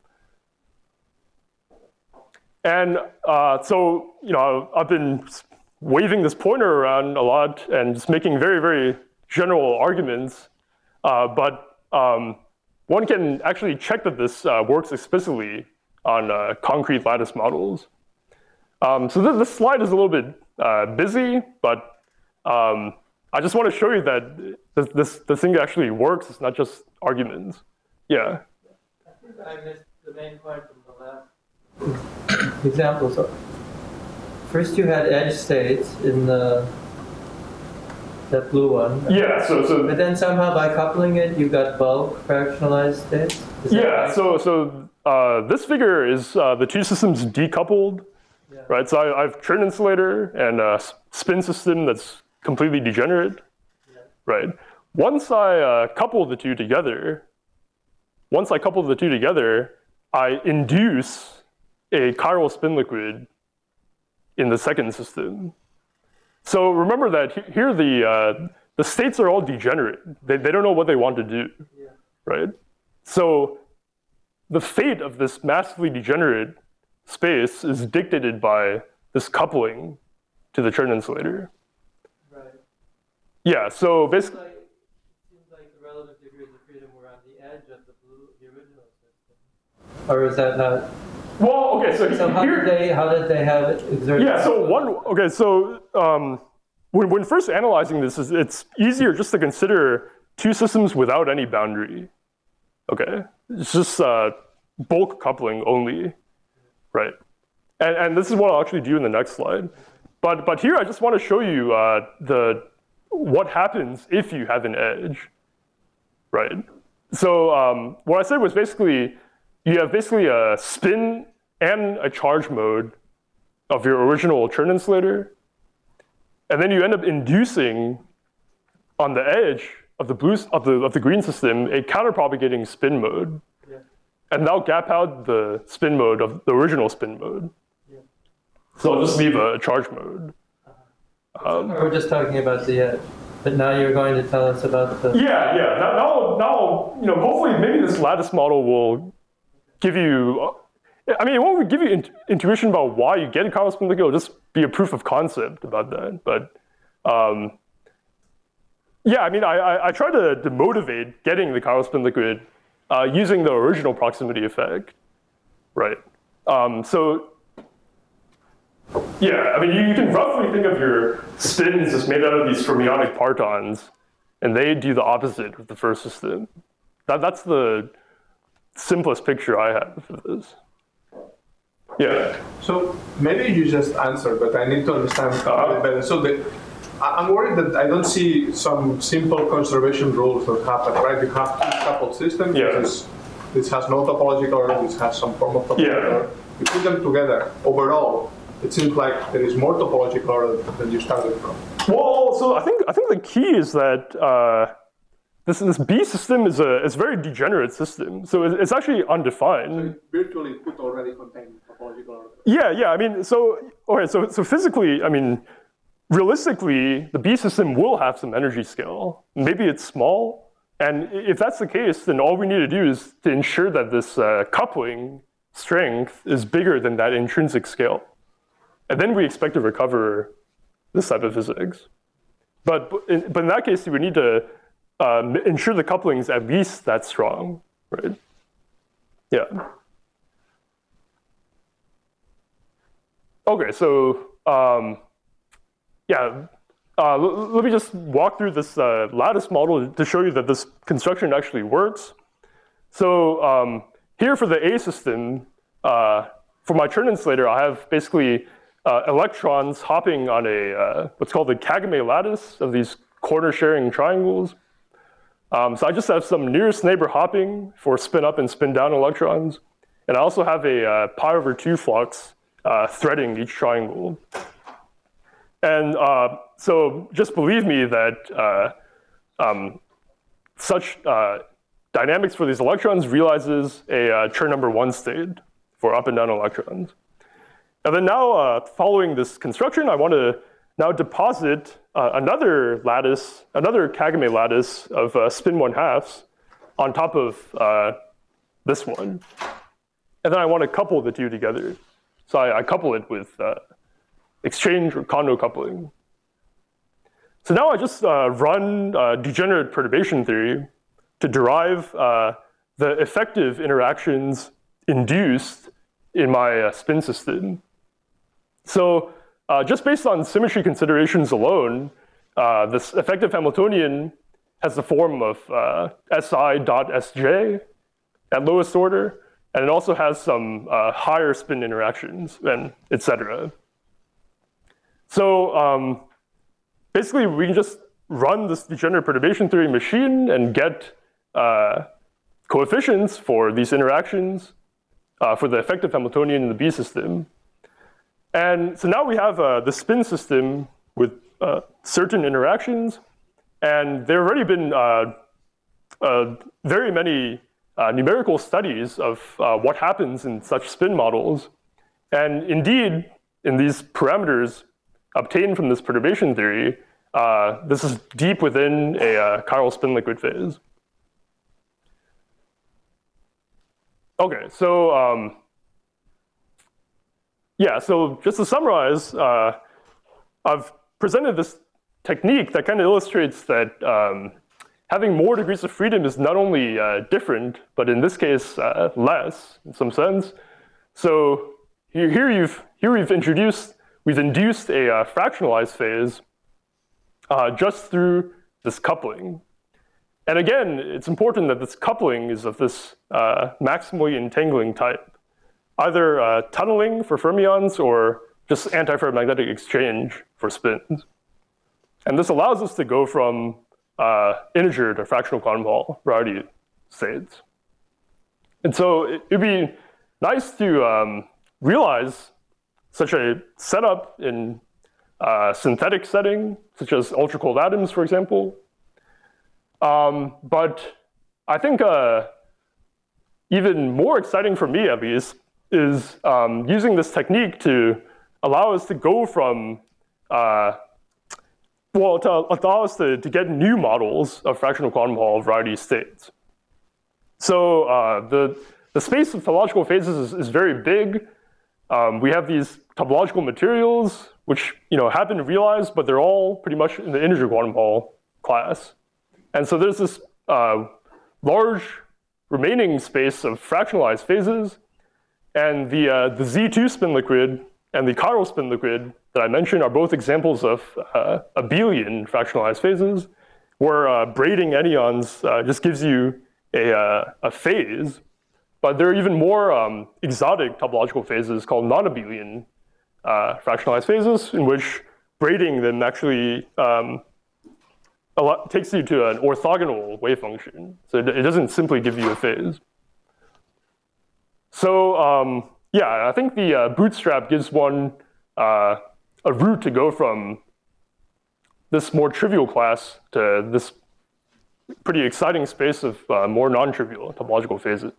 And uh, so, you know, I've been waving this pointer around a lot and just making very, very general arguments, uh, but um, one can actually check that this uh, works explicitly on uh, concrete lattice models. Um, so th this slide is a little bit uh, busy, but um, I just want to show you that this, this, this thing actually works. It's not just arguments. Yeah. I think I missed the main point from the last example. So first you had edge states in the that blue one. Right? Yeah. So so. But then somehow by coupling it, you got bulk fractionalized states. Is Yeah. right? So so uh, this figure is uh, the two systems decoupled, Yeah. right? So I, I have Chern insulator and a spin system that's completely degenerate, Yeah. right? Once I uh, couple the two together, once I couple the two together, I induce a chiral spin liquid in the second system. So remember that he here the, uh, the states are all degenerate. They, they don't know what they want to do, Yeah. right? So the fate of this massively degenerate space is dictated by this coupling to the Chern insulator. Right. Yeah, so basically. It seems like, it seems like the relative degrees of freedom were on the edge of the, blue, the original system. Or is that not? Well, okay, so, So how here, did they how did they have exerted? yeah, so one, okay, so um, when, when first analyzing this, it's easier just to consider two systems without any boundary. Okay, it's just uh, bulk coupling only, right? And, and this is what I'll actually do in the next slide. But, but here I just want to show you uh, the, what happens if you have an edge, right? So um, what I said was basically, you have basically a spin and a charge mode of your original Chern insulator. And then you end up inducing on the edge of the blue of the of the green system a counterpropagating spin mode. Yeah. And now gap out the spin mode of the original spin mode. Yeah. So I'll just leave a charge mode. Um, we're just talking about the edge, but now you're going to tell us about the. Yeah, yeah. Now, now, now you know. Hopefully, maybe this lattice model will give you. I mean, it won't give you int intuition about why you get a chiral spin liquid. It'll just be a proof of concept about that. But um, yeah, I mean, I, I, I try to, to motivate getting the chiral spin liquid uh, using the original proximity effect, right? Um, so. Yeah, I mean, you, you can roughly think of your spins as made out of these fermionic partons, and they do the opposite with the first system. That, that's the simplest picture I have of this. Yeah. So maybe you just answered, but I need to understand a Uh-huh. bit better. So the, I- I'm worried that I don't see some simple conservation rules that happen, right? You have two coupled systems. Yeah. This, this has no topological order, this has some form of topological Yeah. order. You put them together, overall, it seems like there is more topological order than you started from. Well, so I think I think the key is that uh, this this B system is a is a very degenerate system. So it's, it's actually undefined. So it virtually could already contain topological order. Yeah, yeah. I mean, so okay, so so physically, I mean, realistically, the B system will have some energy scale. Maybe it's small, and if that's the case, then all we need to do is to ensure that this uh, coupling strength is bigger than that intrinsic scale. And then we expect to recover this type of physics. But in, but in that case, we need to um, ensure the coupling is at least that strong, right? Yeah. Okay, so um, yeah, uh, let me just walk through this uh, lattice model to show you that this construction actually works. So um, here for the A system, uh, for my Chern insulator, I have basically Uh, electrons hopping on a uh, what's called the Kagame lattice of these corner-sharing triangles. Um, so I just have some nearest neighbor hopping for spin up and spin down electrons, and I also have a uh, pi over two flux uh, threading each triangle. And uh, so just believe me that uh, um, such uh, dynamics for these electrons realizes a uh, Chern number one state for up and down electrons. And then now, uh, following this construction, I want to now deposit uh, another lattice, another Kagame lattice of uh, spin one halves on top of uh, this one. And then I want to couple the two together. So I, I couple it with uh, exchange or Kondo coupling. So now I just uh, run uh, degenerate perturbation theory to derive uh, the effective interactions induced in my uh, spin system. So uh, just based on symmetry considerations alone, uh, this effective Hamiltonian has the form of uh, Si dot Sj at lowest order, and it also has some uh, higher spin interactions, and et cetera. So um, basically, we can just run this degenerate perturbation theory machine and get uh, coefficients for these interactions uh, for the effective Hamiltonian in the B system. And so now we have uh, the spin system with uh, certain interactions, and there have already been uh, uh, very many uh, numerical studies of uh, what happens in such spin models. And indeed, in these parameters obtained from this perturbation theory, uh, this is deep within a uh, chiral spin liquid phase. Okay, so um, yeah, so just to summarize, uh, I've presented this technique that kind of illustrates that um, having more degrees of freedom is not only uh, different, but in this case, uh, less in some sense. So here, here you've here we've introduced we've induced a uh, fractionalized phase uh, just through this coupling. And again, it's important that this coupling is of this uh, maximally entangling type, either uh, tunneling for fermions or just antiferromagnetic exchange for spins. And this allows us to go from uh, integer to fractional quantum Hall variety states. And so it would be nice to um, realize such a setup in a synthetic setting, such as ultra-cold atoms, for example. Um, but I think uh, even more exciting for me, at least, is um, using this technique to allow us to go from, uh, well, to allow us to, to get new models of fractional quantum Hall variety states. So uh, the, the space of topological phases is, is very big. Um, we have these topological materials, which you know, have been realized, but they're all pretty much in the integer quantum Hall class. And so there's this uh, large remaining space of fractionalized phases, and the, uh, the Z two spin liquid and the chiral spin liquid that I mentioned are both examples of uh, abelian fractionalized phases, where uh, braiding anyons uh, just gives you a, uh, a phase. But there are even more um, exotic topological phases called non-abelian uh, fractionalized phases, in which braiding them actually um, a lot, takes you to an orthogonal wave function. So it, it doesn't simply give you a phase. So um, yeah, I think the uh, bootstrap gives one uh, a route to go from this more trivial class to this pretty exciting space of uh, more non-trivial topological phases.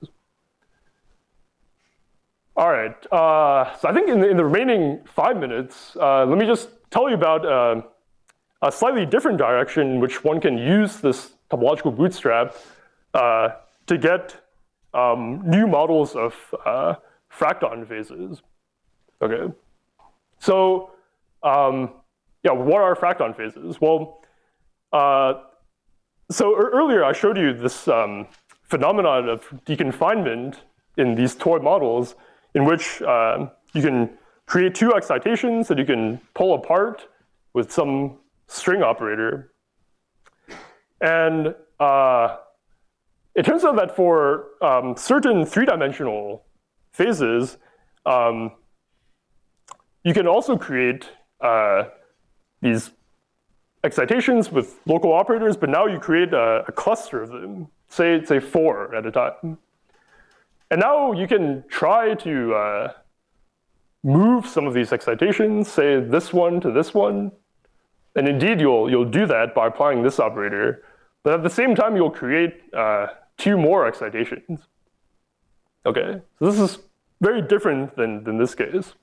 All right, uh, so I think in the, in the remaining five minutes, uh, let me just tell you about uh, a slightly different direction in which one can use this topological bootstrap uh, to get um, new models of uh, fracton phases. Okay, so um, yeah, what are fracton phases? Well, uh, so earlier I showed you this um, phenomenon of deconfinement in these toy models, in which uh, you can create two excitations that you can pull apart with some string operator. And uh, it turns out that for um, certain three-dimensional phases, um, you can also create uh, these excitations with local operators, but now you create a, a cluster of them, say, say four at a time. And now you can try to uh, move some of these excitations, say this one to this one. And indeed, you'll, you'll do that by applying this operator. But at the same time, you'll create uh, two more excitations. Okay, so this is very different than, than this case.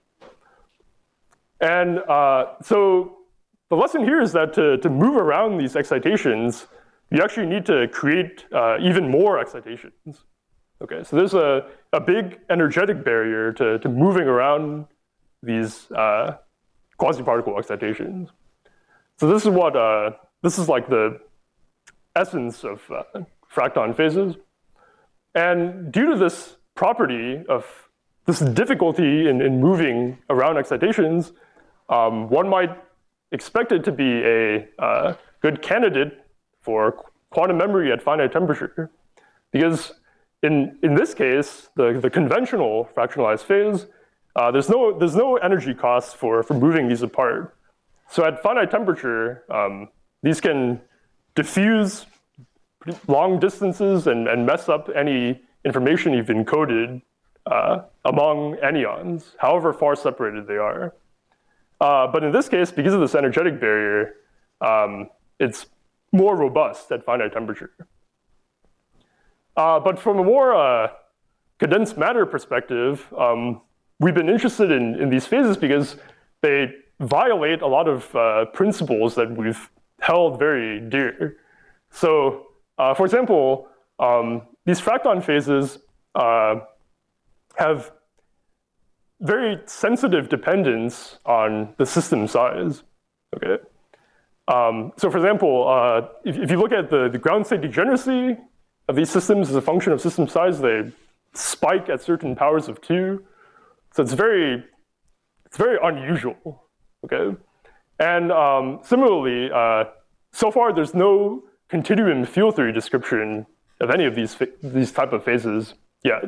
And uh, so the lesson here is that to, to move around these excitations, you actually need to create uh, even more excitations. Okay, so there's a, a big energetic barrier to, to moving around these uh, quasi-particle excitations. So this is what, uh, this is like the essence of uh, fracton phases. And due to this property of this difficulty in, in moving around excitations, um, one might expect it to be a uh, good candidate for quantum memory at finite temperature. Because in, in this case, the, the conventional fractionalized phase, uh, there's, no, there's no energy cost for, for moving these apart. So at finite temperature, um, these can diffuse long distances and, and mess up any information you've encoded uh, among anyons, however far separated they are. Uh, but in this case, because of this energetic barrier, um, it's more robust at finite temperature. Uh, but from a more uh, condensed matter perspective, um, we've been interested in, in these phases because they violate a lot of uh, principles that we've held very dear. So, uh, for example, um, these fracton phases uh, have very sensitive dependence on the system size. Okay. Um, so for example, uh, if, if you look at the, the ground state degeneracy of these systems as a function of system size, they spike at certain powers of two. So it's very, it's very unusual. Okay. And um, similarly, uh, so far there's no continuum field theory description of any of these these type of phases yet.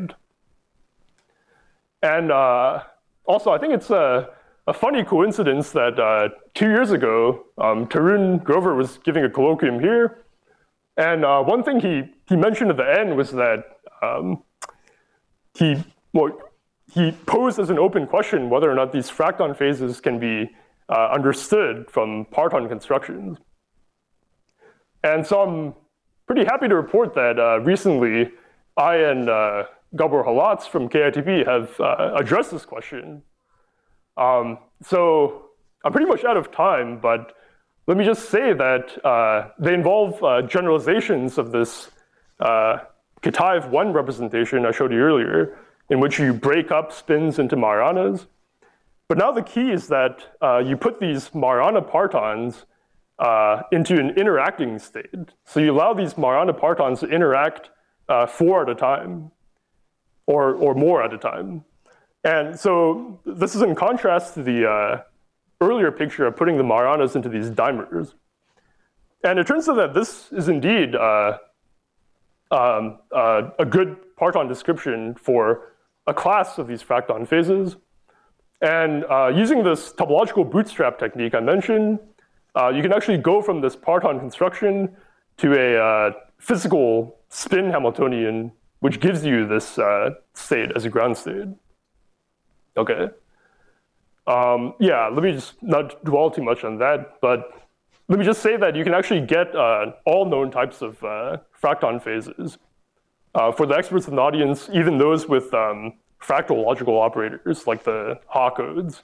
And uh, also, I think it's a, a funny coincidence that uh, two years ago, um, Tarun Grover was giving a colloquium here, and uh, one thing he he mentioned at the end was that um, he well he posed as an open question whether or not these fracton phases can be uh, understood from parton constructions. And so I'm pretty happy to report that uh, recently I and uh, Gabor Halatz from K I T P have uh, addressed this question. Um, so I'm pretty much out of time, but let me just say that uh, they involve uh, generalizations of this uh, Kitaev one representation I showed you earlier, in which you break up spins into Majorana's. But now the key is that uh, you put these Majorana partons uh, into an interacting state. So you allow these Majorana partons to interact uh, four at a time, or, or more at a time. And so this is in contrast to the uh, earlier picture of putting the Majorana's into these dimers. And it turns out that this is indeed uh, um, uh, a good parton description for a class of these fracton phases. And uh, using this topological bootstrap technique I mentioned, uh, you can actually go from this parton construction to a uh, physical spin Hamiltonian, which gives you this uh, state as a ground state. Okay. Um, yeah, let me just not dwell too much on that, but let me just say that you can actually get uh, all known types of uh, fracton phases. Uh, for the experts in the audience, even those with um, fractal logical operators, like the Ha codes.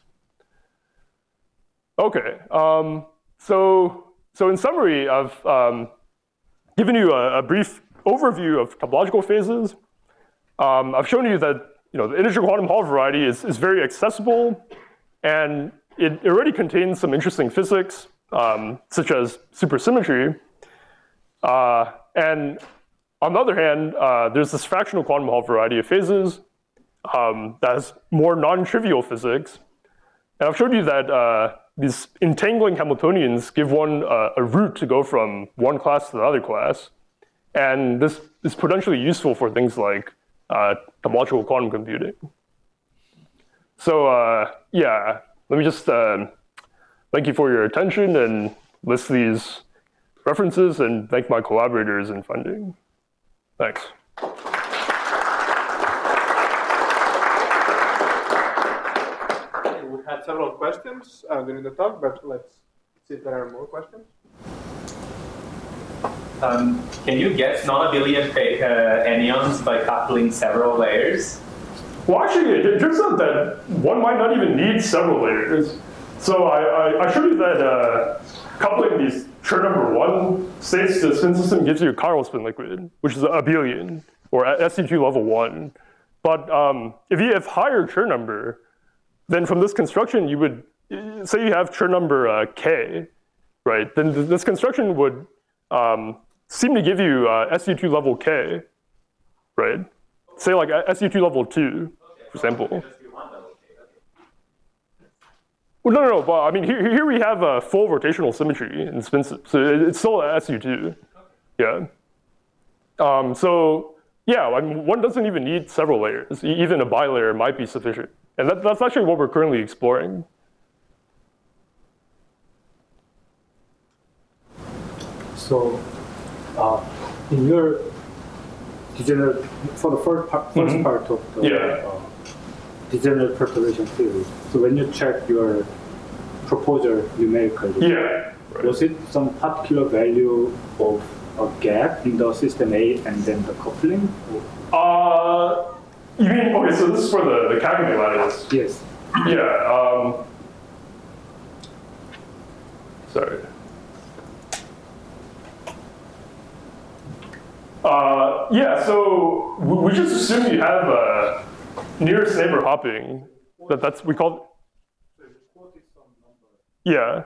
Okay, um, so, so in summary, I've um, given you a, a brief overview of topological phases. Um, I've shown you that you know, the integer quantum Hall variety is, is very accessible, and it already contains some interesting physics, um, such as supersymmetry. Uh, and on the other hand, uh, there's this fractional quantum Hall variety of phases um, that has more non-trivial physics. And I've showed you that uh, these entangling Hamiltonians give one uh, a route to go from one class to the other class. And this is potentially useful for things like uh, topological quantum computing. So uh, yeah, let me just uh, thank you for your attention and list these references and thank my collaborators in funding. Thanks. We had several questions uh, during the talk, but let's see if there are more questions. Um, can you get non-abelian uh, anyons by coupling several layers? Well, actually, it turns out that one might not even need several layers. So I, I, I showed you that uh, coupling these Chern number one states to the spin system gives you a chiral spin liquid, which is abelian, or S C two level one. But um, if you have higher Chern number, then from this construction, you would, say you have Chern number uh, k, right? Then th this construction would um, seem to give you uh, S C two level k, right? Say like S C two level two, for example. Well, no, no, no, but I mean, here, here we have a full rotational symmetry in spin, so it's still S U two, yeah. Um, so, yeah, I mean, one doesn't even need several layers. Even a bilayer might be sufficient. And that, that's actually what we're currently exploring. So, uh, in your degenerate, for the first part, first mm-hmm. part of the yeah. uh, degenerate perturbation theory, so when you check your proposal numerically, yeah, right. was it some particular value of a gap in the system A and then the coupling? Uh, you mean, okay, so this is for the, the Casimir lattice. Yes. Yeah, um, sorry. Uh, yeah, so we just assume you have a, nearest neighbor hopping. That that's we call. So you quoted some number, Yeah.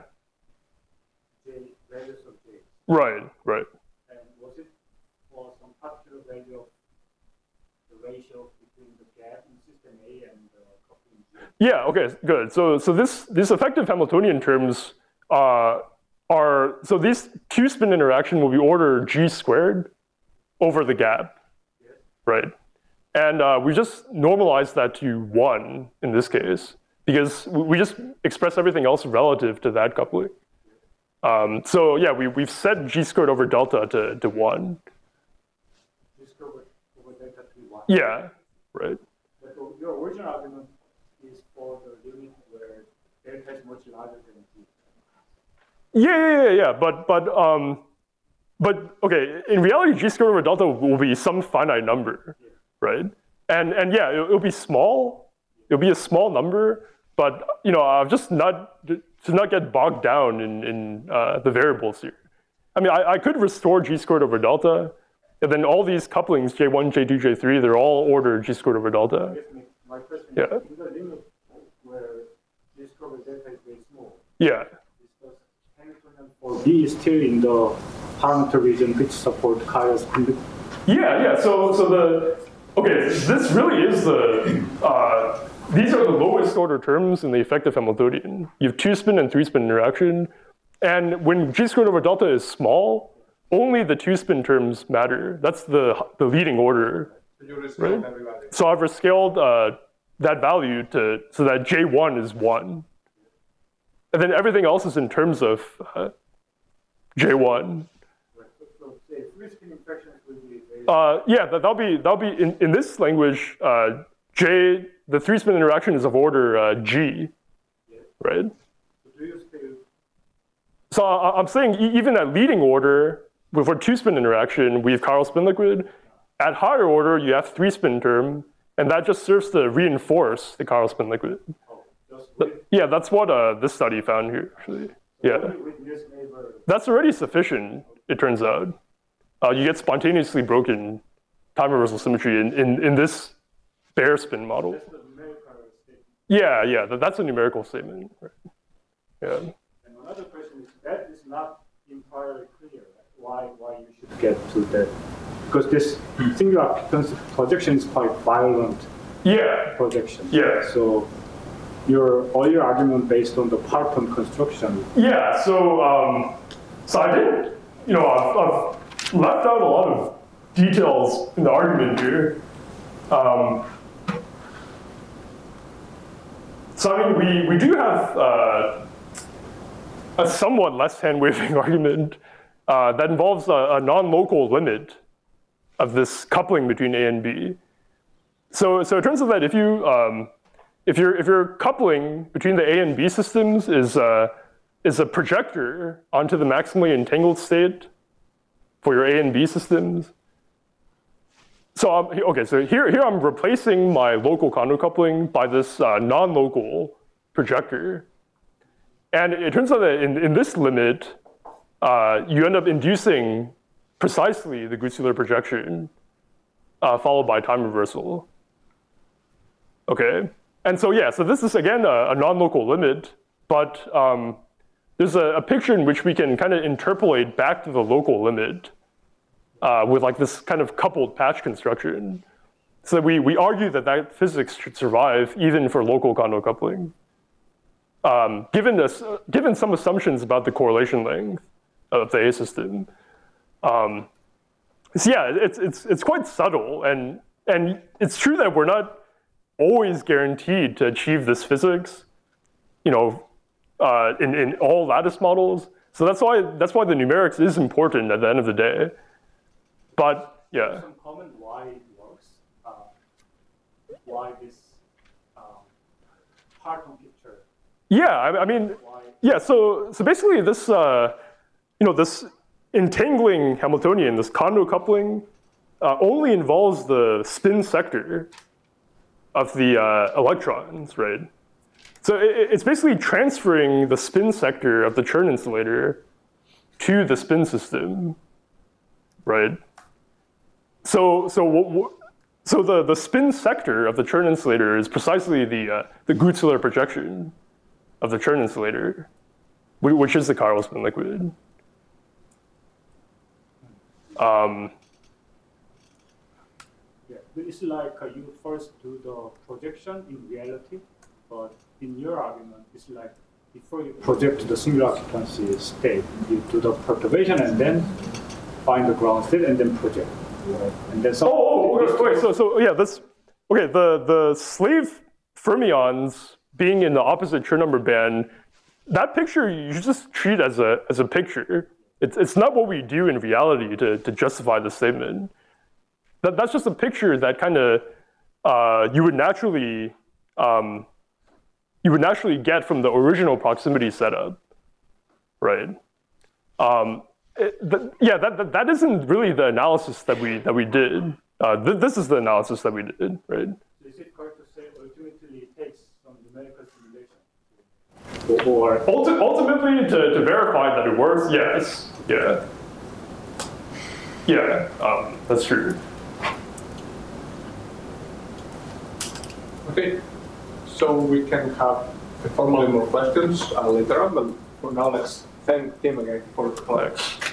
J, values of J. Right. Right. And was it for some particular value of the ratio between the gap in system A and the coupling J? Yeah. Okay. Good. So so this these effective Hamiltonian terms uh, are so these two spin interaction will be order G squared over the gap, Yes. right? And uh, we just normalize that to one in this case because we we just express everything else relative to that coupling. Um, so yeah, we we've set G squared over delta to to one. Just go over, over delta to one. Yeah. Right. But the- your original argument is for the limit where delta is much larger than G. Yeah, yeah, yeah, yeah. But but um, but okay. In reality, G squared over delta will be some finite number, right? And and yeah, it'll, it'll be small. It'll be a small number. But you know, uh, just not to not get bogged down in in uh, the variables here. I mean, I, I could restore G squared over delta, and then all these couplings J one, J two, J three, they're all order G squared over delta. Yes, my question Yeah. is, in the limit where G squared over delta is very small, Yeah. because Hamiltonian for B is still in the parameter region which support Kairos conduct. Yeah, yeah. So, so the okay, this really is the uh, these are the lowest order terms in the effective Hamiltonian. You have two spin and three spin interaction, and when G squared over delta is small, only the two spin terms matter. That's the the leading order. So you rescale Right. everybody. So I've rescaled uh, that value to so that J one is one, and then everything else is in terms of uh, J one. So say free spin infections will be very Uh, yeah, that, that'll be that'll be in, in this language. Uh, J the three spin interaction is of order uh, G, right? so do you still So I, I'm saying e- even at leading order, with a two spin interaction, we have chiral spin liquid. At higher order, you have three spin term, and that just serves to reinforce the chiral spin liquid. oh, just But, with, yeah, that's what uh, this study found here. Actually, yeah, only with nearest neighbor? that's already sufficient. It turns out, uh, you get spontaneously broken time reversal symmetry in, in, in this bare spin model. That's the numerical statement. Yeah, yeah, that, that's a numerical statement. Right. Yeah. And another question is that is not entirely clear why why you should get to that, because this singular cons- projection is quite violent Yeah. projection. Yeah. So your all your argument based on the Parton construction. Yeah. So, um, so I did, you know, I've, I've left out a lot of details in the argument here. Um, so I mean, we we do have uh, a somewhat less hand-waving argument uh, that involves a, a non-local limit of this coupling between A and B. So, so it turns out that if you um, if your if your coupling between the A and B systems is uh, is a projector onto the maximally entangled state for your A and B systems. So um, okay, so here here I'm replacing my local Kondo coupling by this uh, non-local projector, and it turns out that in, in this limit, uh, you end up inducing precisely the Gutzeuller projection, uh, followed by time reversal. Okay, and so yeah, so this is again a, a non-local limit, but um, there's a, a picture in which we can kind of interpolate back to the local limit uh, with like this kind of coupled patch construction. So we, we argue that that physics should survive even for local Kondo coupling, um, given, this, uh, given some assumptions about the correlation length of the A system. Um, so yeah, it's, it's, it's quite subtle, and, and it's true that we're not always guaranteed to achieve this physics, you know, uh, in, in all lattice models. So that's why, that's why the numerics is important at the end of the day. But yeah. Some comment why it works, uh, why this um, Parton picture, Yeah, I, I mean, why yeah, so, so basically this, uh, you know, this entangling Hamiltonian, this Kondo coupling, uh, only involves the spin sector of the uh, electrons, right? So it, it's basically transferring the spin sector of the Chern insulator to the spin system, right? So, so what, what, So the, the spin sector of the Chern insulator is precisely the, uh, the Gutzler projection of the Chern insulator, which is the chiral spin liquid. Um, Yeah, it's like uh, you first do the projection in reality, but in your argument, it's like before you project to the singular occupancy state, you do the perturbation and then find the ground state and then project. Right? And then some. Oh, oh, okay, wait, so, so yeah, this, okay, the, the slave fermions being in the opposite Chern number band, that picture you should just treat as a, as a picture. It's, it's not what we do in reality to, to justify the statement. That, that's just a picture that kind of uh, you would naturally um, you would naturally get from the original proximity setup, right? Um, it, the, yeah, that, that that isn't really the analysis that we that we did. Uh, th this is the analysis that we did, right? So is it correct to say ultimately it takes some numerical simulation? Or Ulti ultimately, to, to verify that it works, yes, yeah, yeah, um, that's true. Okay, so we can have formally more questions uh, later on, but for now let's thank Tim again for the talk.